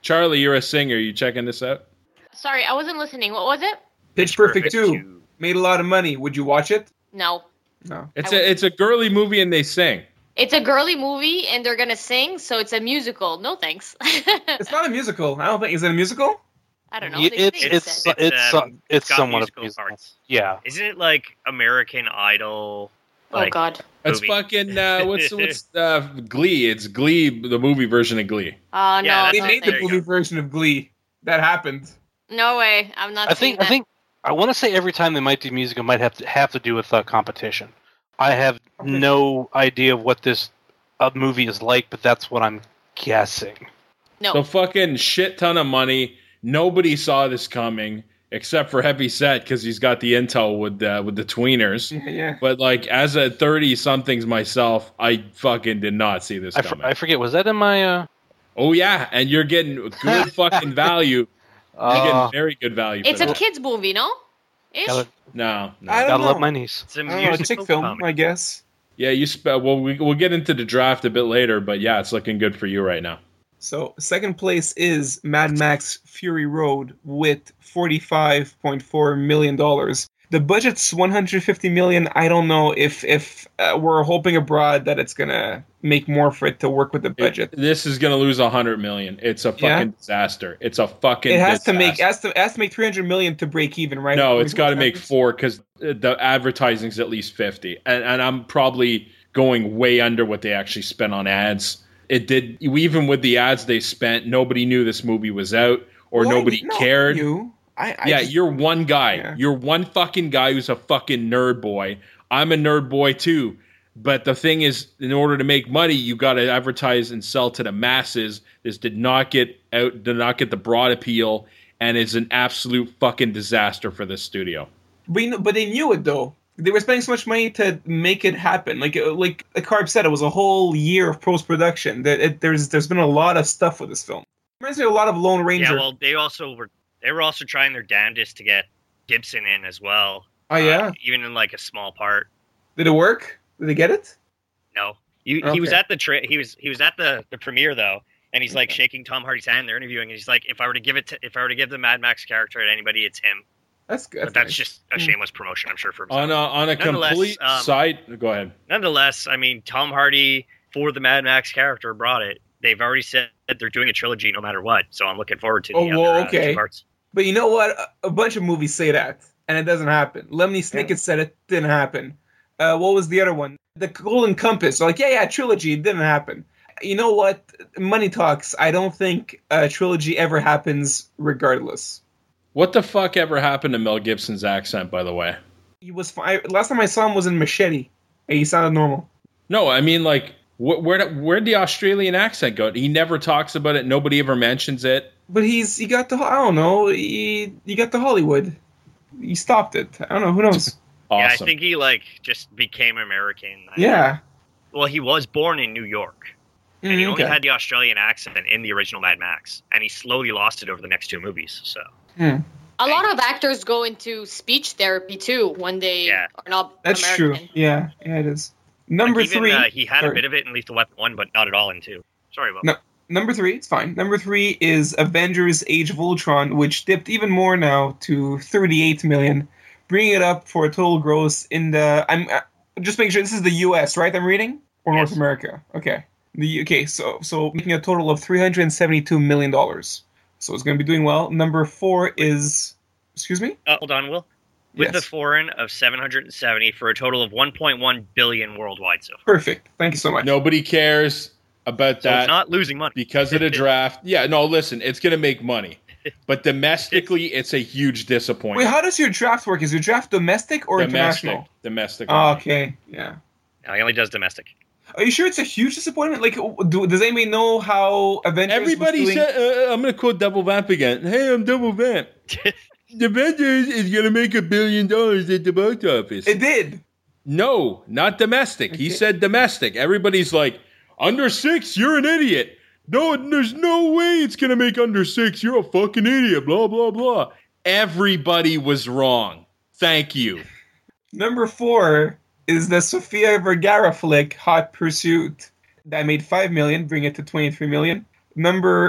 Charlie, you're a singer. You checking this out? Sorry, I wasn't listening. What was it? Pitch Perfect two made a lot of money. Would you watch it? No. No. It's a it's a girly movie and they sing. It's a girly movie and they're gonna sing, so it's a musical. No thanks. It's not a musical. I don't think. Is it a musical? I don't know. Yeah, They it's say it's so. it's it's, um, it's got somewhat of musical a musical. parts. Yeah. Isn't it like American Idol? Oh Like, God. It's movie? fucking uh, what's what's uh, Glee? It's Glee, the movie version of Glee. Oh no. Yeah, They no, made the thanks. movie version of Glee. That happened. No way. I'm not. I seeing think I that. think I want to say every time they might do music, it might have to have to do with uh, competition. I have no idea of what this uh, movie is like, but that's what I'm guessing. No. So fucking shit ton of money. Nobody saw this coming except for Heavy Set because he's got the intel with uh, with the tweeners. Yeah, yeah. But like as a thirty somethings myself, I fucking did not see this I, for, coming. I forget. Was that in my? Uh... Oh yeah, and you're getting good fucking value. You're Uh, getting very good value. It's for a that. kids movie, no? Ish. gotta, No, no. I don't gotta know. love my niece. It's a I don't know, a musical chick film, comedy. I guess. Yeah, you sp- well, we, we'll get into the draft a bit later, but yeah, it's looking good for you right now. So second place is Mad Max Fury Road with forty-five point four million dollars. The budget's one hundred fifty million. I don't know if if uh, we're hoping abroad that it's gonna make more for it to work with the budget. It- this is gonna lose a hundred million. It's a fucking Yeah? disaster. It's a fucking. It has disaster. to make has to has to make three hundred million to break even, right? No, it's got to make four because the advertising's at least fifty, and and I'm probably going way under what they actually spent on ads. It did even with the ads they spent. Nobody knew this movie was out, or Well, I- nobody no, cared. You, I, I yeah, just- you're one guy. Yeah. You're one fucking guy who's a fucking nerd boy. I'm a nerd boy too. But the thing is, in order to make money, you got to advertise and sell to the masses. This did not get out, did not get the broad appeal, and is an absolute fucking disaster for this studio. But, you know, but they knew it though. They were spending so much money to make it happen. Like uh, like Carb said, it was a whole year of post production. That it, there's there's been a lot of stuff with this film. Reminds me a lot of Lone Ranger. Yeah, well, they also were they were also trying their damnedest to get Gibson in as well. Oh yeah, uh, even in like a small part. Did it work? Did they get it? No, you, Okay. he was at the tra- he was he was at the, the premiere though, and he's like shaking Tom Hardy's hand. They're interviewing, and he's like, "If I were to give it to, if I were to give the Mad Max character to anybody, it's him." That's good. But that's just a shameless promotion, I'm sure for himself. On a, on a Nonetheless, complete um, side, go ahead. Nonetheless, I mean, Tom Hardy for the Mad Max character brought it. They've already said that they're doing a trilogy no matter what, so I'm looking forward to the Oh, other well, uh, okay. two parts. But you know what? A, a bunch of movies say that, and it doesn't happen. Lemony Snicket said it didn't happen. Uh, what was the other one? The Golden Compass. They're like, yeah, yeah, trilogy. It didn't happen. You know what? Money talks. I don't think a trilogy ever happens regardless. What the fuck ever happened to Mel Gibson's accent, by the way? He was fine. Last time I saw him was in Machete. And he sounded normal. No, I mean, like, wh- where where'd the Australian accent go? He never talks about it. Nobody ever mentions it. But he's he got the I don't know. He he got the Hollywood. He stopped it. I don't know. Who knows? Yeah, I Awesome. think he like just became American. I Yeah. think. Well, he was born in New York, and he Mm, only okay. had the Australian accent in the original Mad Max, and he slowly lost it over the next two movies. So Hmm. A lot of actors go into speech therapy too when they Yeah. are not That's American. true. Yeah, yeah, it is. Number like, even, three. uh, he had sorry. a bit of it in Lethal Weapon one, but not at all in two. Sorry about No, that. number three, it's fine. Number three is Avengers: Age of Ultron, which dipped even more now to thirty-eight million, bringing it up for a total gross in the. I'm uh, just making sure this is the U S, right? I'm reading or North Yes. America. Okay, the okay, so so making a total of three hundred seventy-two million dollars. So it's going to be doing well. Number four is, excuse me. Uh, hold on, Will. With Yes. the foreign of seven hundred seventy for a total of one point one billion worldwide so far. Perfect. Thank you so much. Nobody cares about So that it's not losing money. because of the draft. Yeah, no, listen, it's going to make money. But domestically, it's a huge Wait, disappointment. how does your draft work? Is your draft domestic or domestic. international? Domestic. Oh, okay, yeah. No, he only does domestic. Are you sure it's a huge disappointment? Like, do, does anybody know how Avengers Everybody was doing? said, uh, I'm going to quote Double Vamp again. Hey, I'm Double Vamp. The Avengers is going to make a billion dollars at the box office. It did. No, not domestic. He said domestic. Everybody's like, under six, you're an idiot. No, there's no way it's going to make under six. You're a fucking idiot. Blah, blah, blah. Everybody was wrong. Thank you. Number four is the Sofia Vergara flick Hot Pursuit that made five million, bring it to twenty-three million. Number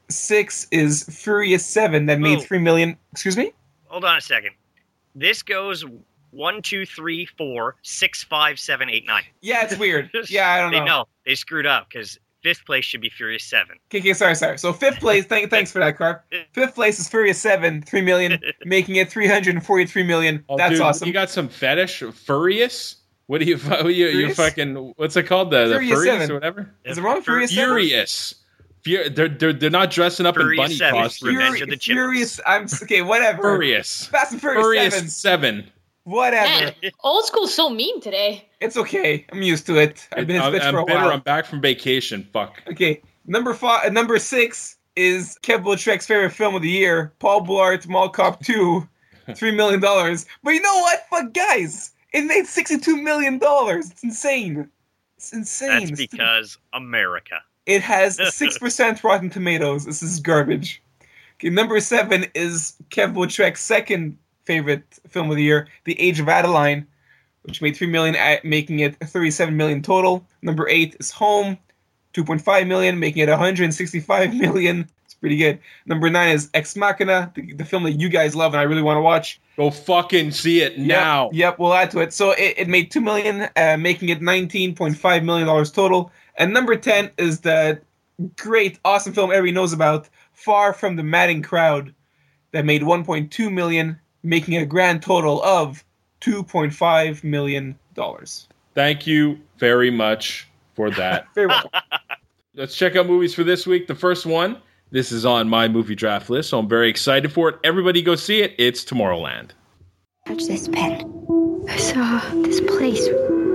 six is Furious seven that made Oh. three million. Excuse me? Hold on a second. This goes one, two, three, four, six, five, seven, eight, nine. Yeah, it's weird. Yeah, I don't They know. know. They screwed up because fifth place should be Furious seven. Okay, okay, sorry, sorry. So fifth place, thank, thanks for that, Carp. Fifth place is Furious seven, three million, making it three hundred forty-three million. Oh, That's dude, awesome. You got some fetish? Furious? What do you, you, you Furious? fucking, what's it called? The, the Furious Furious seven. or whatever? Is it wrong? Furious seven? Furious. Fu- They're, they're, they're not dressing up Furious in bunny seven, costumes. Revenge of the Chipmunks. Furious, I'm okay, whatever. Furious. Fast and Furious, Furious seven. seven. Whatever. Man, old school's so mean today. It's okay. I'm used to it. I've been his I'm, bitch I'm for a bitter. while. I'm back from vacation. Fuck. Okay, number five, uh, number six is Kev Trek's favorite film of the year, Paul Blart Mall Cop two, three million dollars. But you know what? Fuck, guys, it made sixty-two million dollars. It's insane. It's insane. That's because America. It has six percent Rotten Tomatoes. This is garbage. Okay, number seven is Kev Trek's second favorite film of the year, The Age of Adeline, which made three million dollars, making it thirty-seven million dollars total. Number eight is Home, two point five million dollars, making it one hundred sixty-five million dollars. It's pretty good. Number nine is Ex Machina, the, the film that you guys love and I really want to watch. Go fucking see it now. Yep, yep, we'll add to it. So it, it made two million dollars, uh, making it nineteen point five million dollars total. And number ten is the great, awesome film everybody knows about, Far From the Madding Crowd, that made one point two million dollars, making it a grand total of two point five million dollars. Thank you very much for that. Very welcome. Let's check out movies for this week. The first one, this is on my movie draft list, so I'm very excited for it. Everybody go see it. It's Tomorrowland. Touch this pen. I saw this place.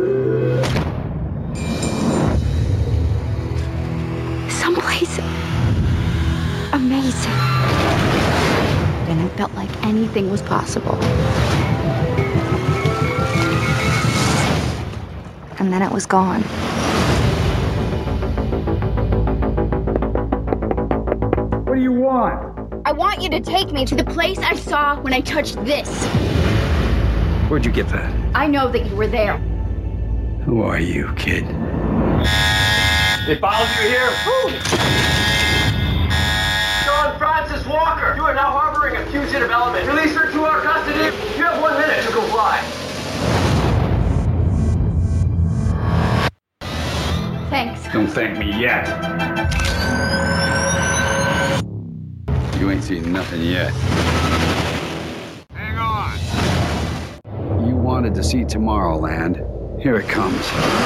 Someplace amazing. And it felt like anything was possible. And then it was gone. What do you want? I want you to take me to the place I saw when I touched this. Where'd you get that? I know that you were there. Who are you, kid? They followed you here? Sean Francis Walker, you are now harboring a fugitive element. Release her to our custody. You have one minute to comply. Thanks. Don't thank me yet. You ain't seen nothing yet. Hang on. You wanted to see Tomorrowland. Here it comes.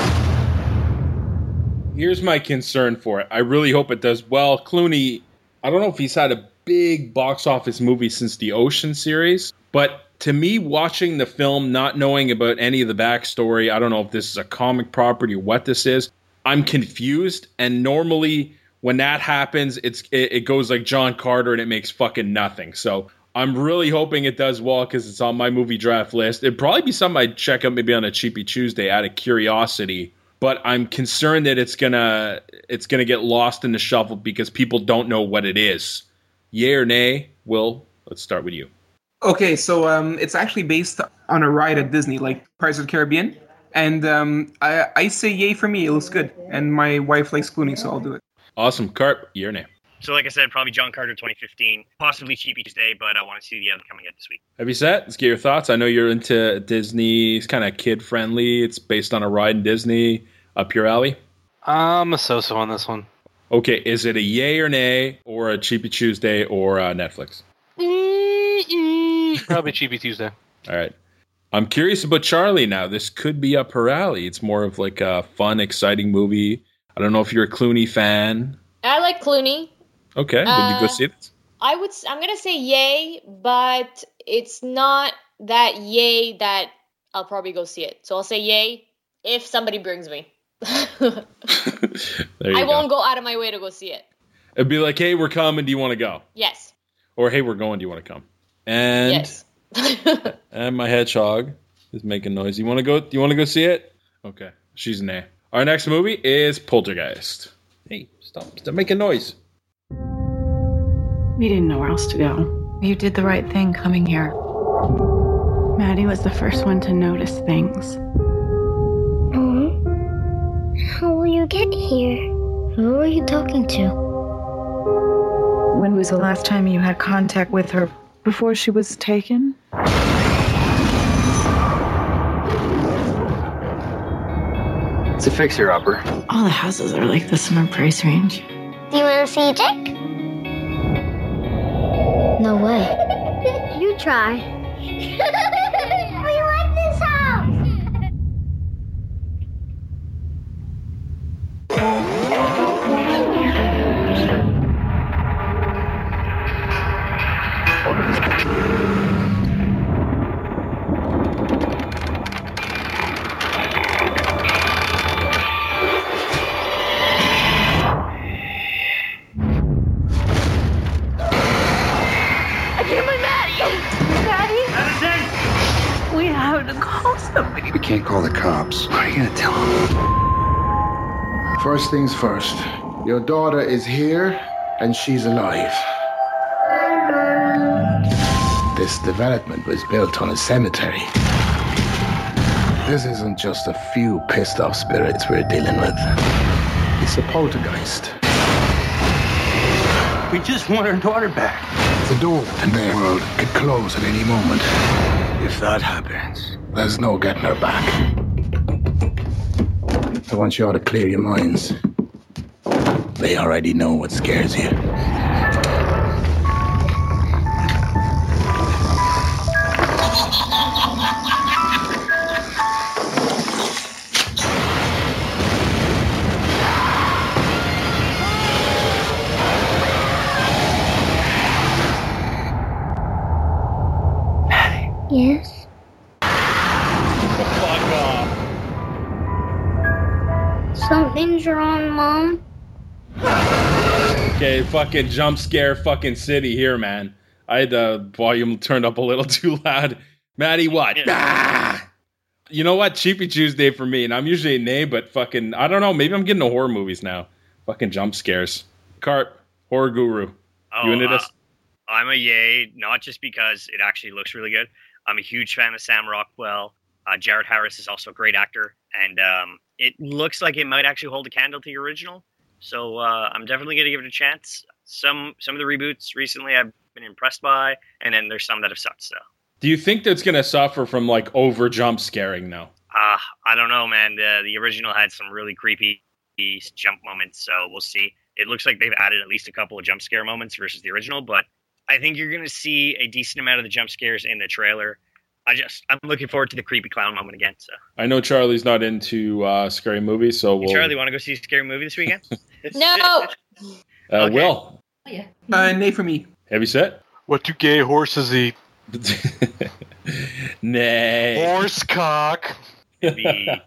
Here's my concern for it. I really hope it does well. Clooney, I don't know if he's had a big box office movie since the Ocean series, but to me, watching the film, not knowing about any of the backstory, I don't know if this is a comic property or what this is, I'm confused. And normally when that happens, it's it, it goes like John Carter and it makes fucking nothing. So I'm really hoping it does well because it's on my movie draft list. It'd probably be something I'd check out maybe on a Cheapy Tuesday out of curiosity. But I'm concerned that it's gonna it's gonna get lost in the shuffle because people don't know what it is. Yay or nay? Will, let's start with you. Okay, so um, it's actually based on a ride at Disney, like Pirates of the Caribbean. And um, I, I say yay for me. It looks good. And my wife likes Clooney, so I'll do it. Awesome. Carp, yay or nay? So like I said, probably John Carter twenty fifteen, possibly Cheapy Tuesday, but I want to see the other coming out this week. Have you set? Let's get your thoughts. I know you're into Disney. It's kind of kid-friendly. It's based on a ride in Disney. Up your alley? I'm a so-so on this one. Okay, is it a yay or nay, or a Cheapy Tuesday, or uh, Netflix? Probably Cheapy Tuesday. All right. I'm curious about Charlie now. This could be up her alley. It's more of like a fun, exciting movie. I don't know if you're a Clooney fan. I like Clooney. Okay, would Uh, you go see this? I would. I'm gonna say yay, but it's not that yay that I'll probably go see it. So I'll say yay if somebody brings me. There you I go. won't go out of my way to go see it. It'd be like, hey, we're coming. Do you want to go? Yes. Or hey, we're going. Do you want to come? And Yes. and my hedgehog is making noise. You want to go? Do you want to go see it? Okay, she's an A. Our next movie is Poltergeist. Hey, stop! Stop making noise. We didn't know where else to go. You did the right thing coming here. Maddie was the first one to notice things. How will you get here? Who are you talking to? When was the last time you had contact with her? Before she was taken? It's a fixer-upper. All the houses are like the summer price range. Do you want to see Dick? No way. You try. We like this house. We have to call somebody. We can't call the cops. What are you gonna tell them? First things first. Your daughter is here, and she's alive. This development was built on a cemetery. This isn't just a few pissed-off spirits we're dealing with. It's a poltergeist. We just want our daughter back. The door in their world could close at any moment. If that happens, there's no getting her back. I want you all to clear your minds. They already know what scares you. Yes? Fuck off. Something's wrong, Mom. Okay, fucking jump scare fucking city here, man. I had the volume turned up a little too loud. Maddie, what? Ah! You know what? Cheapy Tuesday for me, and I'm usually a nay, but fucking, I don't know, maybe I'm getting to horror movies now. Fucking jump scares. Carp, horror guru. Oh, You into uh, this? I'm a yay, not just because it actually looks really good. I'm a huge fan of Sam Rockwell. Uh, Jared Harris is also a great actor, and um, it looks like it might actually hold a candle to the original. So uh, I'm definitely going to give it a chance. Some some of the reboots recently I've been impressed by, and then there's some that have sucked. So Do you think that's going to suffer from like over jump scaring now? uh, I don't know, man. The the original had some really creepy jump moments, so we'll see. It looks like they've added at least a couple of jump scare moments versus the original, but I think you're going to see a decent amount of the jump scares in the trailer. I just, I'm looking forward to the creepy clown moment again. So, I know Charlie's not into uh, scary movies, so hey, we'll. Charlie, want to go see a scary movie this weekend? No. Uh, Okay. Will. Uh, nay for me. Heavy set? What do gay horses eat? Nay. Horse cock. That's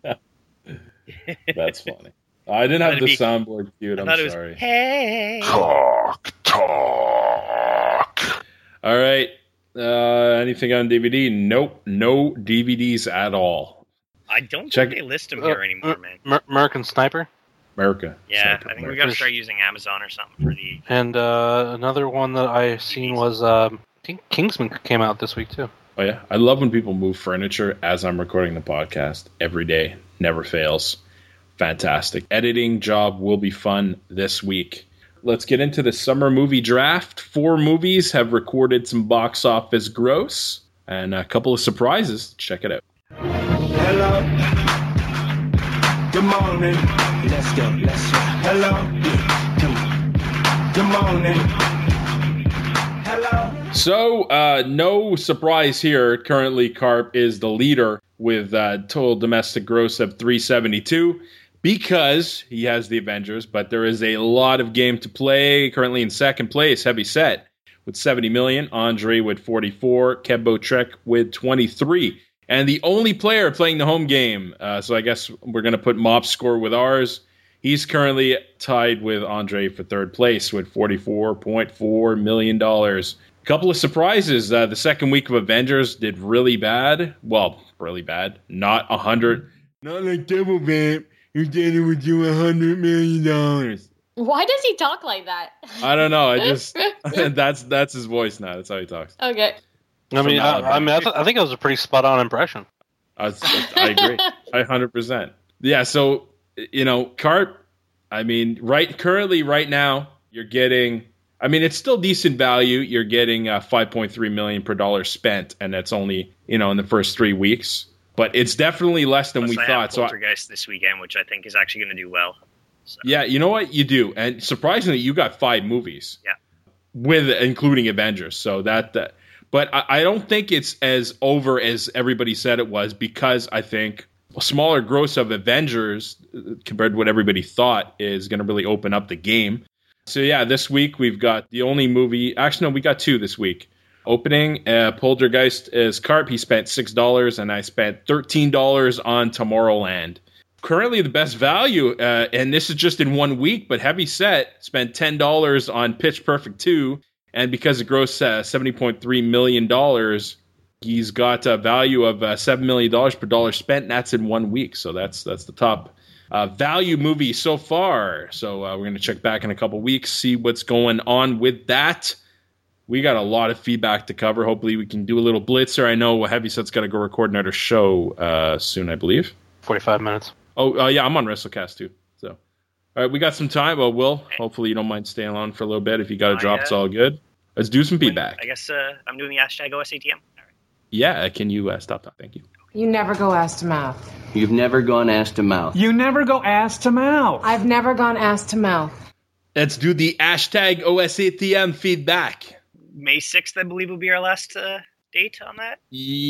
funny. I didn't have That'd the be- soundboard queued. I I'm thought it was, sorry. hey. Talk, talk. All right. Uh, anything on D V D? Nope. No D V Ds at all. I don't Check- think they list them Uh, here anymore, man. Mer- American Sniper. America. Yeah, Sniper I think we America. got to start using Amazon or something for the. And uh, another one that I seen was um, I think Kingsman came out this week too. Oh, yeah. I love when people move furniture as I'm recording the podcast every day. Never fails. Fantastic. Editing job will be fun this week. Let's get into the summer movie draft. Four movies have recorded some box office gross and a couple of surprises. Check it out. Hello. Good morning. Let's go. Let's go. Hello. Good morning. Hello. So, uh, no surprise here. Currently, Carp is the leader with uh, total domestic gross of three seventy-two because he has the Avengers, but there is a lot of game to play. Currently in second place, Heavy Set with seventy million, Andre with forty-four, Kebo Trek with twenty-three. And the only player playing the home game, uh, so I guess we're going to put Mop's score with ours. He's currently tied with Andre for third place with forty-four point four million dollars. A couple of surprises. Uh, the second week of Avengers did really bad. Well, really bad. Not one hundred. Not like Devil Vamp. Who did it with you one hundred million dollars. Why does he talk like that? I don't know. I just, that's that's his voice now. That's how he talks. Okay. I mean, I, From I mean, I, th- I think it was a pretty spot on impression. I, I agree. I one hundred percent. Yeah, so, you know, Carp, I mean, right currently, right now, you're getting I mean, it's still decent value. You're getting uh, five point three million dollars per dollar spent, and that's only, you know, in the first three weeks. But it's definitely less than Plus we I thought. have So I- Poltergeist this weekend, which I think is actually going to do well. yeah, you know what? You do. And surprisingly, you got five movies. Yeah. With including Avengers. So that, that but I, I don't think it's as over as everybody said it was, because I think a smaller gross of Avengers uh, compared to what everybody thought is going to really open up the game. So yeah, this week we've got the only movie, actually no, we got two this week. Opening, uh, Poltergeist is Carp. He spent six dollars and I spent thirteen dollars on Tomorrowland. Currently the best value, uh, and this is just in one week, but Heavy Set spent ten dollars on Pitch Perfect two, and because it grossed uh, seventy point three million dollars, he's got a value of uh, seven million dollars per dollar spent, and that's in one week. So that's that's the top uh, value movie so far. So uh, we're going to check back in a couple weeks, see what's going on with that. We got a lot of feedback to cover. Hopefully we can do a little blitzer. I know Heavy Set's got to go record another show uh, soon, I believe. forty-five minutes. Oh, uh, yeah, I'm on WrestleCast too. So, all right, we got some time. Well, Will, hopefully you don't mind staying on for a little bit. If you got to I, drop, uh, it's all good. Let's do some feedback. I guess uh, I'm doing the hashtag O S A T M. Yeah, uh, can you uh, stop that? Thank you. You never go ass to mouth. You've never gone ass to mouth. You never go ass to mouth. I've never gone ass to mouth. Let's do the hashtag O S A T M feedback. May sixth, I believe, will be our last uh, date on that.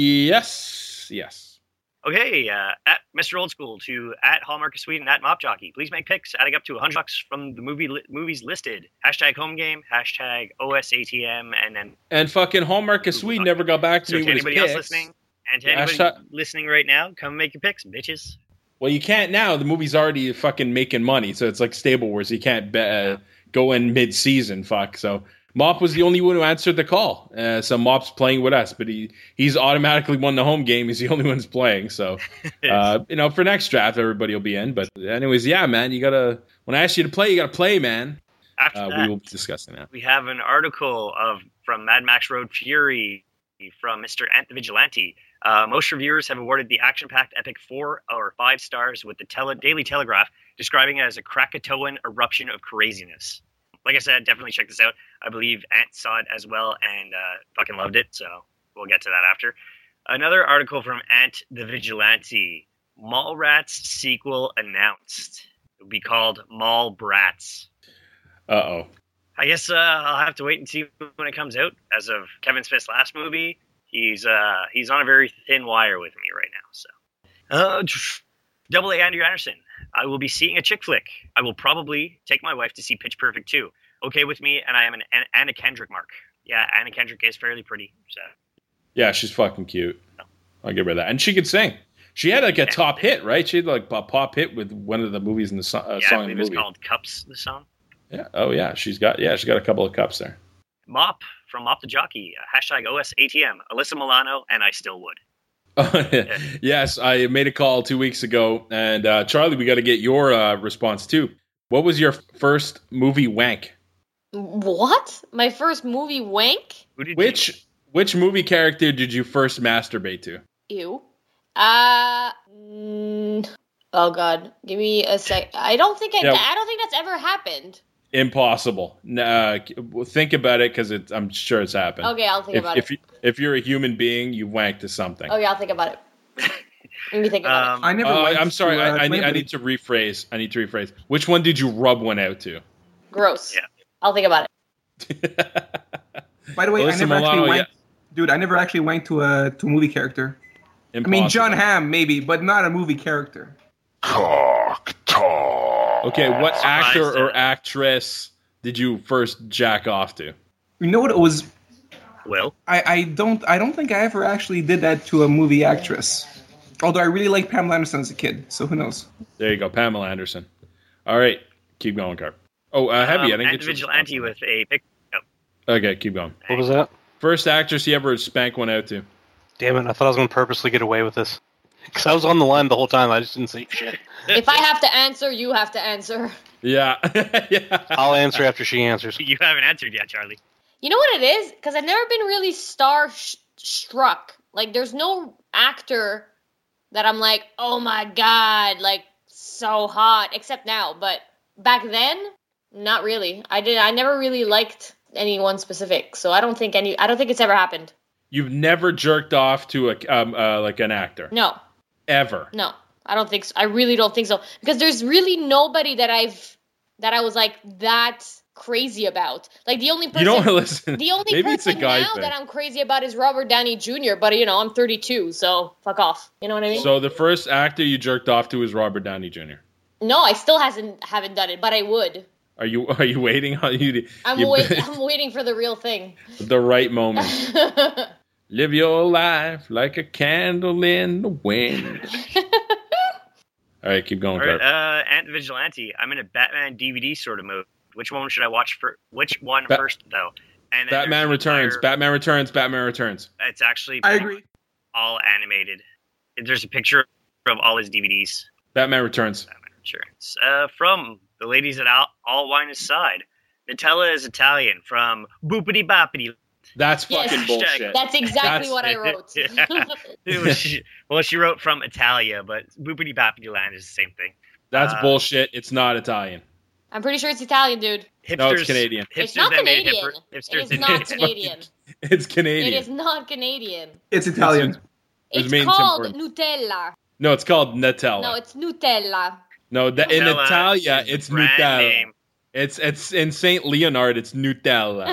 Yes, yes. Okay, uh, at Mister Old School to at Hallmark of Sweden at Mop Jockey. Please make picks adding up to one hundred bucks from the movie li- movies listed. Hashtag home game, hashtag O S A T M, and then... And fucking Hallmark of Sweden never got back to So me to with his anybody else picks. listening, and to Yeah, anybody hashtag- listening right now, come make your picks, bitches. Well, you can't now. The movie's already fucking making money, so it's like Stable Wars. You can't be- uh, go in mid-season, fuck. So Mop was the only one who answered the call. Uh, so Mop's playing with us, but he he's automatically won the home game. He's the only one who's playing. So, uh, you know, for next draft, everybody will be in. But anyways, yeah, man, you gotta. When I ask you to play, you gotta play, man. After Uh, that, we will be discussing that. we have an article of from Mad Max Road Fury from Mister Ant the Vigilante. Uh, most reviewers have awarded the action-packed epic four or five stars, with the tele- Daily Telegraph describing it as a Krakatoan eruption of craziness. Like I said, definitely check this out. I believe Ant saw it as well and uh, fucking loved it, so we'll get to that after. Another article from Ant the Vigilante. Mallrats sequel announced. It will be called Mall Brats. Uh-oh. I guess uh, I'll have to wait and see when it comes out. As of Kevin Smith's last movie, he's uh, he's on a very thin wire with me right now. So, uh, Double A Andrew Anderson. I will be seeing a chick flick. I will probably take my wife to see Pitch Perfect two. Okay with me, and I am an An- Anna Kendrick mark. Yeah, Anna Kendrick is fairly pretty. So Yeah, she's fucking cute. I'll give her that. And she could sing. She had like a top hit, right? She had like a pop hit with one of the movies in the so- uh, yeah, I song in believe the it's movie. called Cups, the song. Yeah. Oh yeah, she's got yeah, she's got a couple of cups there. Mop from Mop the Jockey. Uh, hashtag O S A T M. Alyssa Milano, and I still would. Yes, I made a call two weeks ago, and uh, Charlie, we got to get your uh, response too. What was your first movie wank? What? My first movie wank? Which which movie character did you first masturbate to? Ew. Uh. mm, oh God. Give me a sec. I don't think I. Yeah. I don't think that's ever happened. Impossible. Uh, think about it, because I'm sure it's happened. Okay, I'll think if, about if it. You, if you're a human being, you wanked to something. Okay, I'll think about it. Let me think about Um, it. I never. Uh, went I'm sorry. to, uh, I, I, need, I Clambury. need to rephrase. I need to rephrase. Which one did you rub one out to? Gross. Yeah. I'll think about it. By the way, Alyssa I never Milano, actually yeah. went. Dude, I never actually went to a to a movie character. I mean, John Hamm maybe, but not a movie character. Cock talk. Okay, what actor Surprised, or uh, actress did you first jack off to? You know what it was? Will? I, I don't I don't think I ever actually did that to a movie actress. Although I really liked Pamela Anderson as a kid, so who knows? There you go, Pamela Anderson. All right, keep going, Carp. Oh, uh, Heavy, I Um, didn't and get your Vigilante with a pick. Oh, Okay, keep going. What was that? First actress you ever spank one out to? Damn it! I thought I was going to purposely get away with this because I was on the line the whole time. I just didn't say shit. If I have to answer, you have to answer. Yeah, yeah. I'll answer after she answers. you haven't answered yet, Charlie. You know what it is? Because I've never been really star sh- struck. Like, there's no actor that I'm like, oh my God, like, so hot, except now. But back then, not really. I did. I never really liked anyone specific. So I don't think any. I don't think it's ever happened. You've never jerked off to a um uh, like an actor. No. Ever. No, I don't think so. I really don't think so because there's really nobody that I've that I was like that crazy about. Like the only person. You don't listen. The only Maybe it's a person guy now thing. that I'm crazy about is Robert Downey Junior But you know, I'm thirty-two, so fuck off. You know what I mean? So the first actor you jerked off to is Robert Downey Junior No, I still hasn't haven't done it, but I would. Are you are you waiting on you? I'm you, wait, I'm waiting for the real thing. The right moment. Live your life like a candle in the wind. All right, keep going. All right, uh, Ant the Vigilante. I'm in a Batman D V D sort of mode. Which one should I watch for? Which one Ba- first, though? And then Batman there's Returns. entire- Batman Returns. Batman Returns. It's actually I pretty agree. much all animated. There's a picture of all his D V Ds. Batman Returns. Sure. It's, uh, from the ladies at All, all Wine Aside. Nutella is Italian from Boopity Boppity. That's Yes. fucking bullshit. That's exactly That's- what I wrote. It was- she- well, she wrote from Italia, but Boopity Boppity Land is the same thing. That's Uh, bullshit. It's not Italian. I'm pretty sure it's Italian, dude. Hipsters, No, it's Canadian. It's hipsters not that made Canadian. hipper- It hipsters is that not made- Canadian. It's Canadian. It is not Canadian. It's Italian. It was It's made in called Tim Hortons. Nutella. No, it's called Nutella. No, it's Nutella. No, that in Nutella Italia, is the it's brand Nutella. name. It's it's in Saint Leonard, it's Nutella.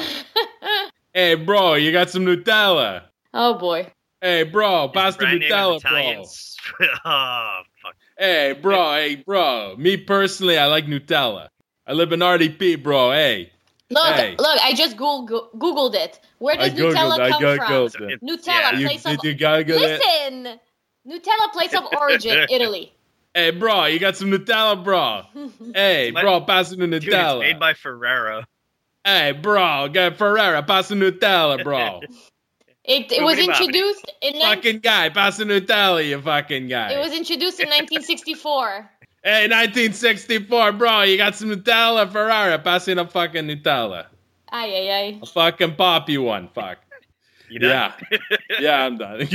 Hey, bro, you got some Nutella? Oh boy. Hey, bro, pass the Brand name of Nutella, bro. Italians. Oh, fuck. Hey, bro, hey, bro. Me personally, I like Nutella. I live in R D P, bro. Hey. Look, Hey. look, I just Google, Googled it. Where I does Googled, Nutella I come Googled from? it. Nutella, Yeah. You, place did of you Google it? Listen. Nutella, place of origin, Italy. Hey, bro, you got some Nutella, bro? Hey, What? bro, pass the Dude, it's Nutella. made by Ferrero. Hey, bro, get Ferrera, pass the Nutella, bro. It, it was Boopity boppity. introduced in nin- Fucking guy, pass the Nutella, you fucking guy. it was introduced in nineteen sixty-four. Hey, nineteen sixty-four, bro, you got some Nutella, Ferrara, pass in a fucking Nutella. Ay ay ay. I'll fucking pop you one, fuck. You done? Yeah. Yeah, I'm done.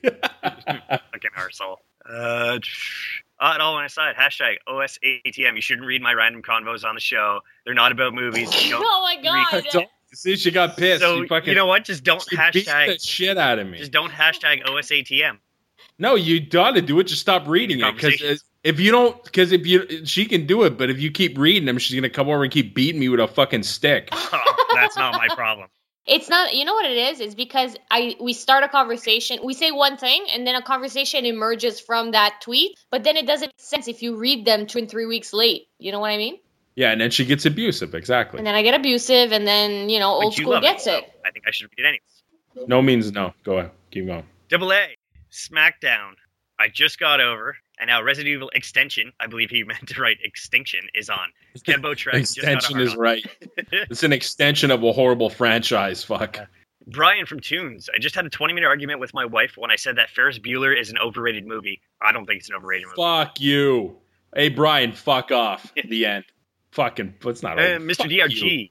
Fucking arsehole. Uh, uh, it all went aside. Hashtag O S A T M. You shouldn't read my random convos on the show. They're not about movies. You don't Oh my god. Don't- See, she got pissed. So she fucking, you know what? Just don't she beat the hashtag. shit out of me. Just don't hashtag O S A T M. No, you gotta do it. Just stop reading it, because Conversations. if you don't, because if you, she can do it, but if you keep reading them, she's gonna come over and keep beating me with a fucking stick. Oh, that's not my problem. It's not, you know what it is? It's because I we start a conversation, we say one thing, and then a conversation emerges from that tweet, but then it doesn't make sense if you read them two and three weeks late. You know what I mean? Yeah, and then she gets abusive. Exactly. And then I get abusive, and then, you know, But old you school love gets so it. I think I should read it anyways. No means no. Go ahead. Keep going. Double A. SmackDown. I just got over, and now Resident Evil Extension, I believe he meant to write Extinction, is on. Kenbo Trek just got a Extension hard is on. right. It's an extension of a horrible franchise. Fuck. Brian from Tunes. I just had a twenty minute argument with my wife when I said that Ferris Bueller is an overrated movie. I don't think it's an overrated movie. Fuck you. Hey, Brian, fuck off. The end. Fucking, it's not Uh, over. Mister Fuck D R you. G.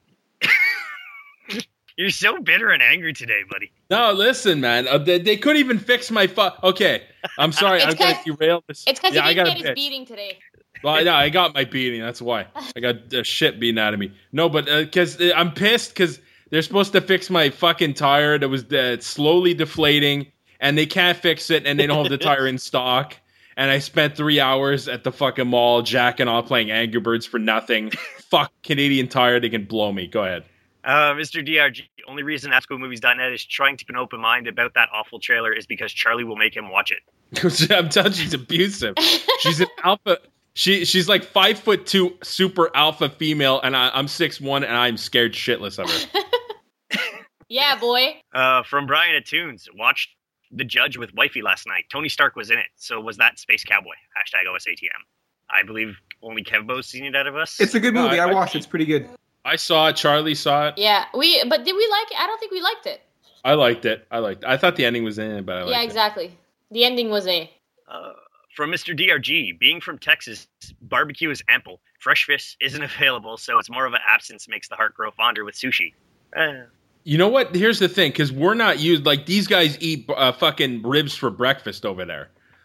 You're so bitter and angry today, buddy. No, listen, man. Uh, they, they couldn't even fix my fuck. Okay, I'm sorry. It's I'm gonna 'cause- derail this. It's because yeah, I he got didn't a get his bitch. beating today. Well, yeah, I got my beating. That's why I got the shit beaten out of me. No, but because uh, I'm pissed because they're supposed to fix my fucking tire that was uh, slowly deflating, and they can't fix it, and they don't have the tire in stock. And I spent three hours at the fucking mall jacking off playing Angry Birds for nothing. Fuck Canadian Tire, they can blow me. Go ahead. Uh, Mister D R G. Only reason At School Movies dot net is trying to keep an open mind about that awful trailer is because Charlie will make him watch it. I'm telling you, she's abusive. She's an alpha. She she's like five foot two, super alpha female, and I, I'm six one, and I'm scared shitless of her. Yeah, boy. Uh, from Brian at Tunes. Watched The Judge with Wifey last night. Tony Stark was in it, so was that Space Cowboy? Hashtag O S A T M. I believe only Kevbo's seen it out of us. It's a good movie. No, I- I watched it. It's pretty good. I saw it. Charlie saw it. Yeah, we. But did we like it? I don't think we liked it. I liked it. I liked it. I thought the ending was in it, but I liked Yeah, it. exactly. The ending was a. Uh, from Mister D R G. Being from Texas, barbecue is ample. Fresh fish isn't available, so it's more of an absence makes the heart grow fonder with sushi. Uh, You know what? Here's the thing, because we're not used like these guys eat uh, fucking ribs for breakfast over there.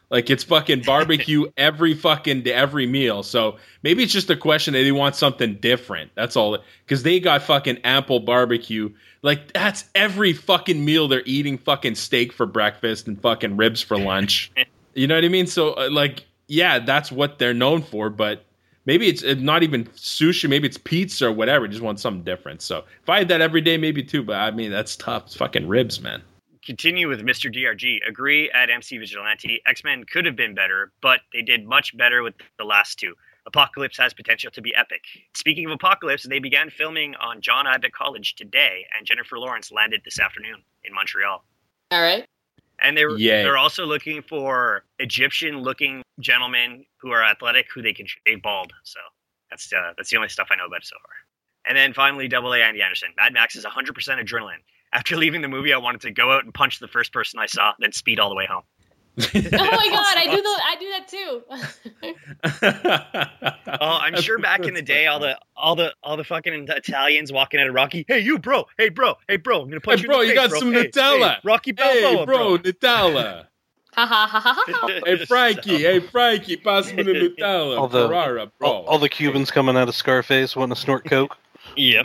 Like it's fucking barbecue every fucking every meal. So maybe it's just a question that they want something different. That's all. Because they got fucking ample barbecue. Like that's every fucking meal they're eating fucking steak for breakfast and fucking ribs for lunch. You know what I mean? So uh, like, yeah, that's what they're known for. But maybe it's not even sushi. Maybe it's pizza or whatever. Just want something different. So if I had that every day, maybe too. But I mean, that's tough. It's fucking ribs, man. Continue with Mister D R G. Agree at M C Vigilante. X-Men could have been better, but they did much better with the last two. Apocalypse has potential to be epic. Speaking of Apocalypse, they began filming on John Abbott College today, and Jennifer Lawrence landed this afternoon in Montreal. All right. And they were, Yay. they're also looking for Egyptian-looking gentlemen who are athletic, who they can shave bald. So that's uh, that's the only stuff I know about it so far. And then finally, Double A Andy Anderson. Mad Max is one hundred percent adrenaline. After leaving the movie, I wanted to go out and punch the first person I saw, then speed all the way home. Oh my god, I do the, I do that too. Oh, I'm sure back in the day, all the all the all the fucking Italians walking out of Rocky. Hey, you, bro. Hey, bro. Hey, bro. I'm gonna punch Hey, you bro, in the you face, got bro. some Hey, Nutella. hey, Rocky Balboa, Hey, bro, Nutella. Ha ha ha ha ha. Hey, Frankie. Hey, Frankie, pass me the Nutella. All the, Ferrara, bro. all, all the Cubans coming out of Scarface wanting to snort coke. Yep.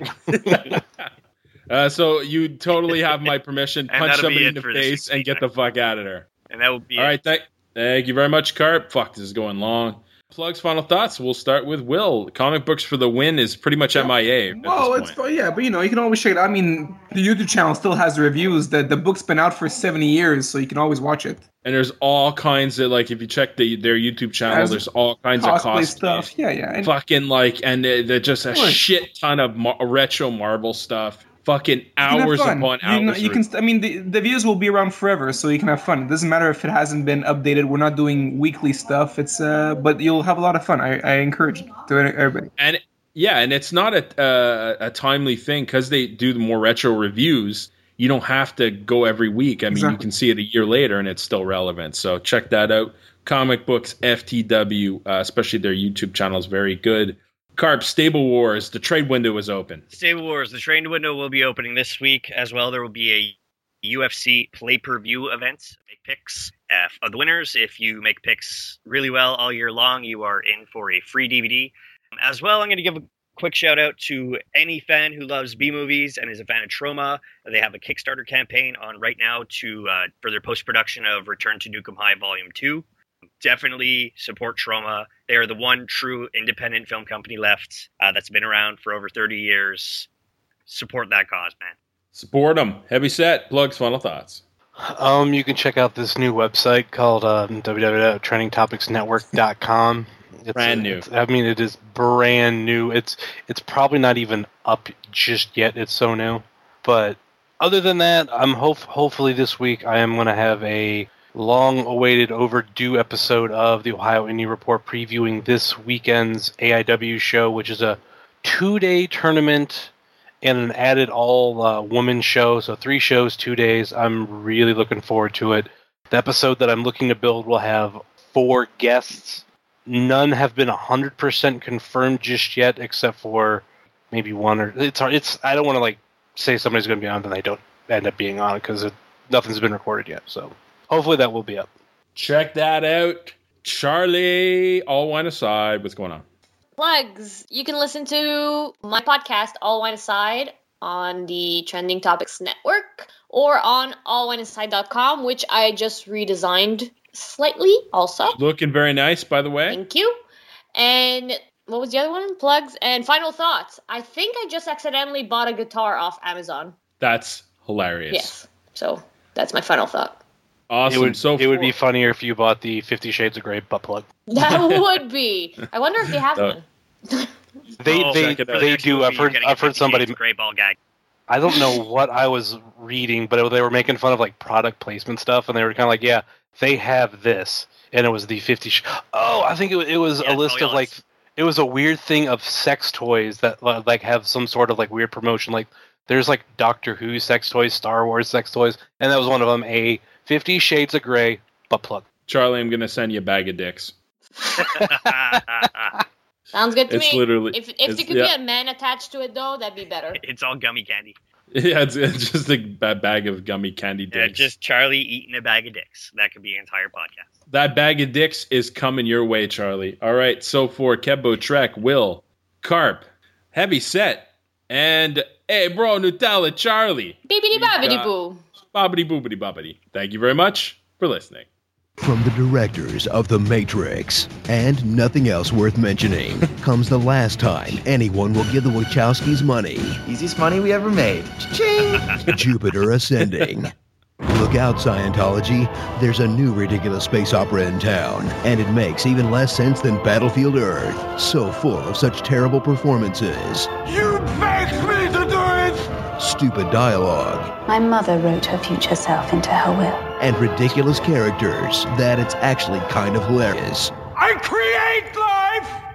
Uh, so you totally have my permission. And Punch that'll be somebody it in the for this face and get the fuck out of there. And that would be All it. right, thank, thank you very much, Carp. Fuck, this is going long. Plugs, final thoughts. We'll start with Will. Comic Books for the Win is pretty much M I A. At Well, this it's point. yeah, but you know, you can always check it out. I mean, the YouTube channel still has the reviews. The the book's been out for seventy years, so you can always watch it. And there's all kinds of, like, if you check the their YouTube channel, As there's all kinds of cosplay cosplay stuff. Yeah, yeah. And Fucking like, and uh, they're just a Of course. shit ton of mar- retro Marvel stuff. Fucking you can have hours fun. upon You know, hours. you of- can. st- I mean, the the views will be around forever, so you can have fun. It doesn't matter if it hasn't been updated. We're not doing weekly stuff. It's uh, but you'll have a lot of fun. I, I encourage it to everybody. And yeah, and it's not a uh, a timely thing because they do the more retro reviews. You don't have to go every week. I mean, Exactly. you can see it a year later and it's still relevant. So check that out. Comic Books F T W, uh, especially their YouTube channel, is very good. Carp, Stable Wars, the trade window is open. Stable Wars, the trade window will be opening this week as well. There will be a U F C pay-per-view event. Make picks uh, of the winners. If you make picks really well all year long, you are in for a free D V D. As well, I'm going to give a quick shout out to any fan who loves B-movies and is a fan of Troma. They have a Kickstarter campaign on right now to uh, for their post-production of Return to Nukem High Volume two. Definitely support Troma. They are the one true independent film company left uh, that's been around for over thirty years. Support that cause, man. Support them. Heavy set. Plugs, final thoughts. Um, you can check out this new website called uh, w w w dot trending topics network dot com. It's, Brand new. It's, I mean, it is brand new. It's it's probably not even up just yet. It's so new. But other than that, I'm hope hopefully this week I am going to have a long-awaited, overdue episode of the Ohio Indie Report previewing this weekend's A I W show, which is a two-day tournament and an added all-woman show. So three shows, two days. I'm really looking forward to it. The episode that I'm looking to build will have four guests. None have been one hundred percent confirmed just yet, except for maybe one or it's hard. It's I don't want to like say somebody's going to be on, then they don't end up being on it because nothing's been recorded yet. So hopefully that will be up. Check that out. Charlie, all wine aside, what's going on? Plugs. You can listen to my podcast, All Wine Aside, on the Trending Topics Network or on all wine aside dot com, which I just redesigned slightly also. Looking very nice, by the way. Thank you. And what was the other one? Plugs and final thoughts. I think I just accidentally bought a guitar off Amazon. That's hilarious. Yes. So that's my final thought. Awesome. It would, so it would be funnier if you bought the Fifty Shades of Grey butt plug. That would be. I wonder if they have Uh, one. They Oh, they, for the they next do. movie, I've you're heard gonna I've get heard Fifty somebody. Shades of Grey ball gag. I don't know what I was reading, but it, they were making fun of like product placement stuff, and they were kind of like, "Yeah, they have this," and it was the Fifty. Sh- oh, I think it, was- it was Yeah, a list oh, of yeah, like, it was a weird thing of sex toys that like have some sort of like weird promotion. Like there's like Doctor Who sex toys, Star Wars sex toys, and that was one of them. A Fifty Shades of Grey butt plug. Charlie, I'm going to send you a bag of dicks. Sounds good to It's me. literally- If if it's- there could yeah. be a man attached to it, though, that'd be better. It's all gummy candy. Yeah, it's, it's just a ba- bag of gummy candy Yeah, dicks. just Charlie eating a bag of dicks. That could be an entire podcast. That bag of dicks is coming your way, Charlie. All right, so for Kebo Trek, Will, Carp, Heavy Set, and hey, bro, Nutella, Charlie. Beepity bobbity boo. Bobbity boobity bobbity. Thank you very much for listening. From the directors of The Matrix and nothing else worth mentioning comes the last time anyone will give the Wachowskis money. Easiest money we ever made. Cha-ching! Jupiter Ascending. Look out, Scientology. There's a new ridiculous space opera in town, and it makes even less sense than Battlefield Earth. So full of such terrible performances. You begged me to do it! Stupid dialogue. My mother wrote her future self into her will. And ridiculous characters that it's actually kind of hilarious. I create life!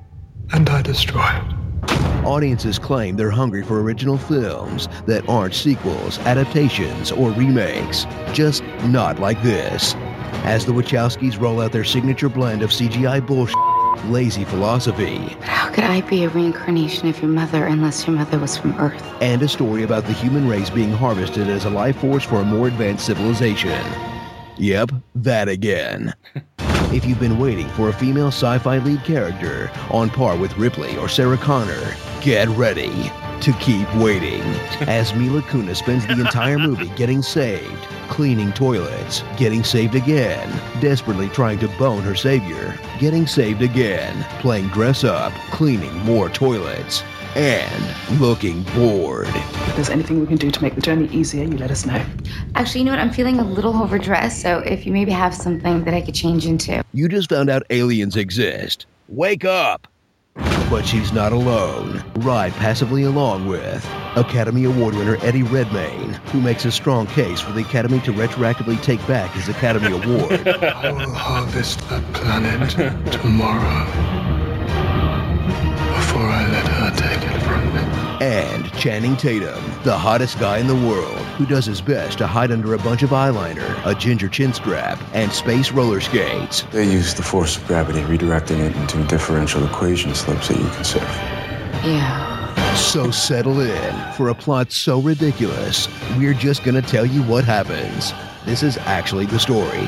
And I destroy it. Audiences claim they're hungry for original films that aren't sequels, adaptations, or remakes. Just not like this. As the Wachowskis roll out their signature blend of C G I bullshit, lazy philosophy, How could I be a reincarnation of your mother unless your mother was from Earth? and a story about the human race being harvested as a life force for a more advanced civilization. Yep, that again. If you've been waiting for a female sci-fi lead character on par with Ripley or Sarah Connor, get ready to keep waiting. As Mila Kunis spends the entire movie getting saved, cleaning toilets, getting saved again, desperately trying to bone her savior, getting saved again, playing dress up, cleaning more toilets, and looking bored. If there's anything we can do to make the journey easier, you let us know. Actually, you know what? I'm feeling a little overdressed, so if you maybe have something that I could change into. You just found out aliens exist. Wake up! But she's not alone. Ride passively along with Academy Award winner Eddie Redmayne, who makes a strong case for the Academy to retroactively take back his Academy Award. I will harvest that planet tomorrow before I let her take it from me. And Channing Tatum, the hottest guy in the world, who does his best to hide under a bunch of eyeliner, a ginger chin strap, and space roller skates. They use the force of gravity, redirecting it into differential equation slips that you can surf. Yeah. So settle in for a plot so ridiculous, we're just gonna tell you what happens. This is actually the story.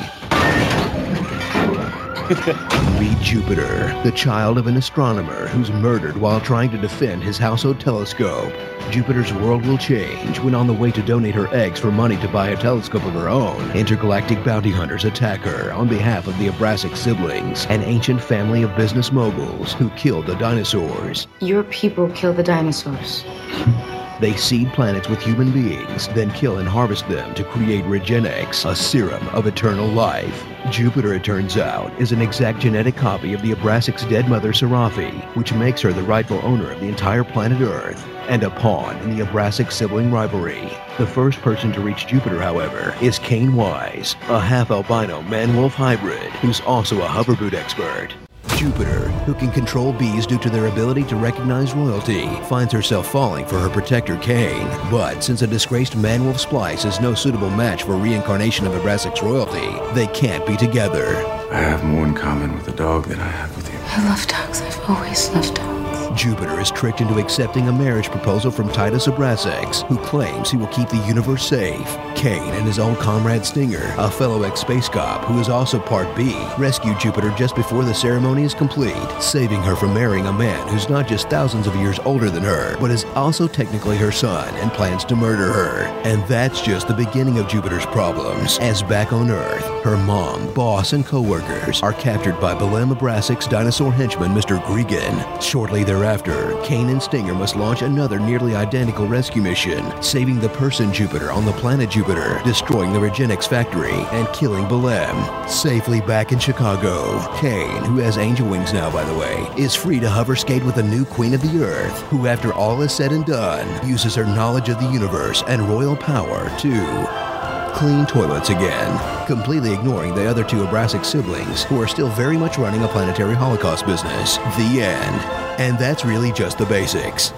Meet Jupiter, the child of an astronomer who's murdered while trying to defend his household telescope. Jupiter's world will change when, on the way to donate her eggs for money to buy a telescope of her own, intergalactic bounty hunters attack her on behalf of the Abrasic siblings, an ancient family of business moguls who killed the dinosaurs. Your people kill the dinosaurs. They seed planets with human beings, then kill and harvest them to create Regenix, a serum of eternal life. Jupiter, it turns out, is an exact genetic copy of the Abrasic's dead mother, Seraphi, which makes her the rightful owner of the entire planet Earth, and a pawn in the Abrasic sibling rivalry. The first person to reach Jupiter, however, is Kane Wise, a half-albino man-wolf hybrid who's also a hoverboard expert. Jupiter, who can control bees due to their ability to recognize royalty, finds herself falling for her protector Kane. But since a disgraced man-wolf splice is no suitable match for reincarnation of Abrasic's royalty, they can't be together. I have more in common with the dog than I have with you. I love dogs. I've always loved dogs. Jupiter is tricked into accepting a marriage proposal from Titus Abrasix, who claims he will keep the universe safe. Kane and his old comrade Stinger, a fellow ex-space cop who is also part B, rescue Jupiter just before the ceremony is complete, saving her from marrying a man who's not just thousands of years older than her, but is also technically her son and plans to murder her. And that's just the beginning of Jupiter's problems, as back on Earth, her mom, boss, and co-workers are captured by Belem Abrasic's dinosaur henchman, Mister Gregan. Shortly thereafter, Kane and Stinger must launch another nearly identical rescue mission, saving the person Jupiter on the planet Jupiter, destroying the Regenix factory, and killing Belem. Safely back in Chicago, Kane, who has angel wings now by the way, is free to hover skate with the new Queen of the Earth, who after all is said and done, uses her knowledge of the universe and royal power to clean toilets again, completely ignoring the other two Abrasic siblings who are still very much running a planetary holocaust business. The end. And that's really just the basics.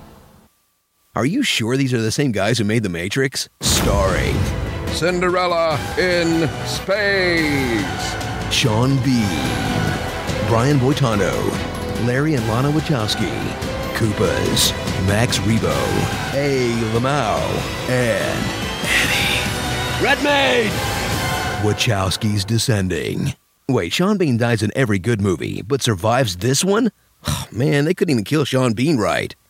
Are you sure these are the same guys who made The Matrix? Starring Cinderella in Space. Sean Bean, Brian Boitano, Larry and Lana Wachowski, Koopas, Max Rebo, A. Lamau, and Eddie Redmayne. Wachowski's Descending. Wait, Sean Bean dies in every good movie, but survives this one? Oh, man, they couldn't even kill Sean Bean right.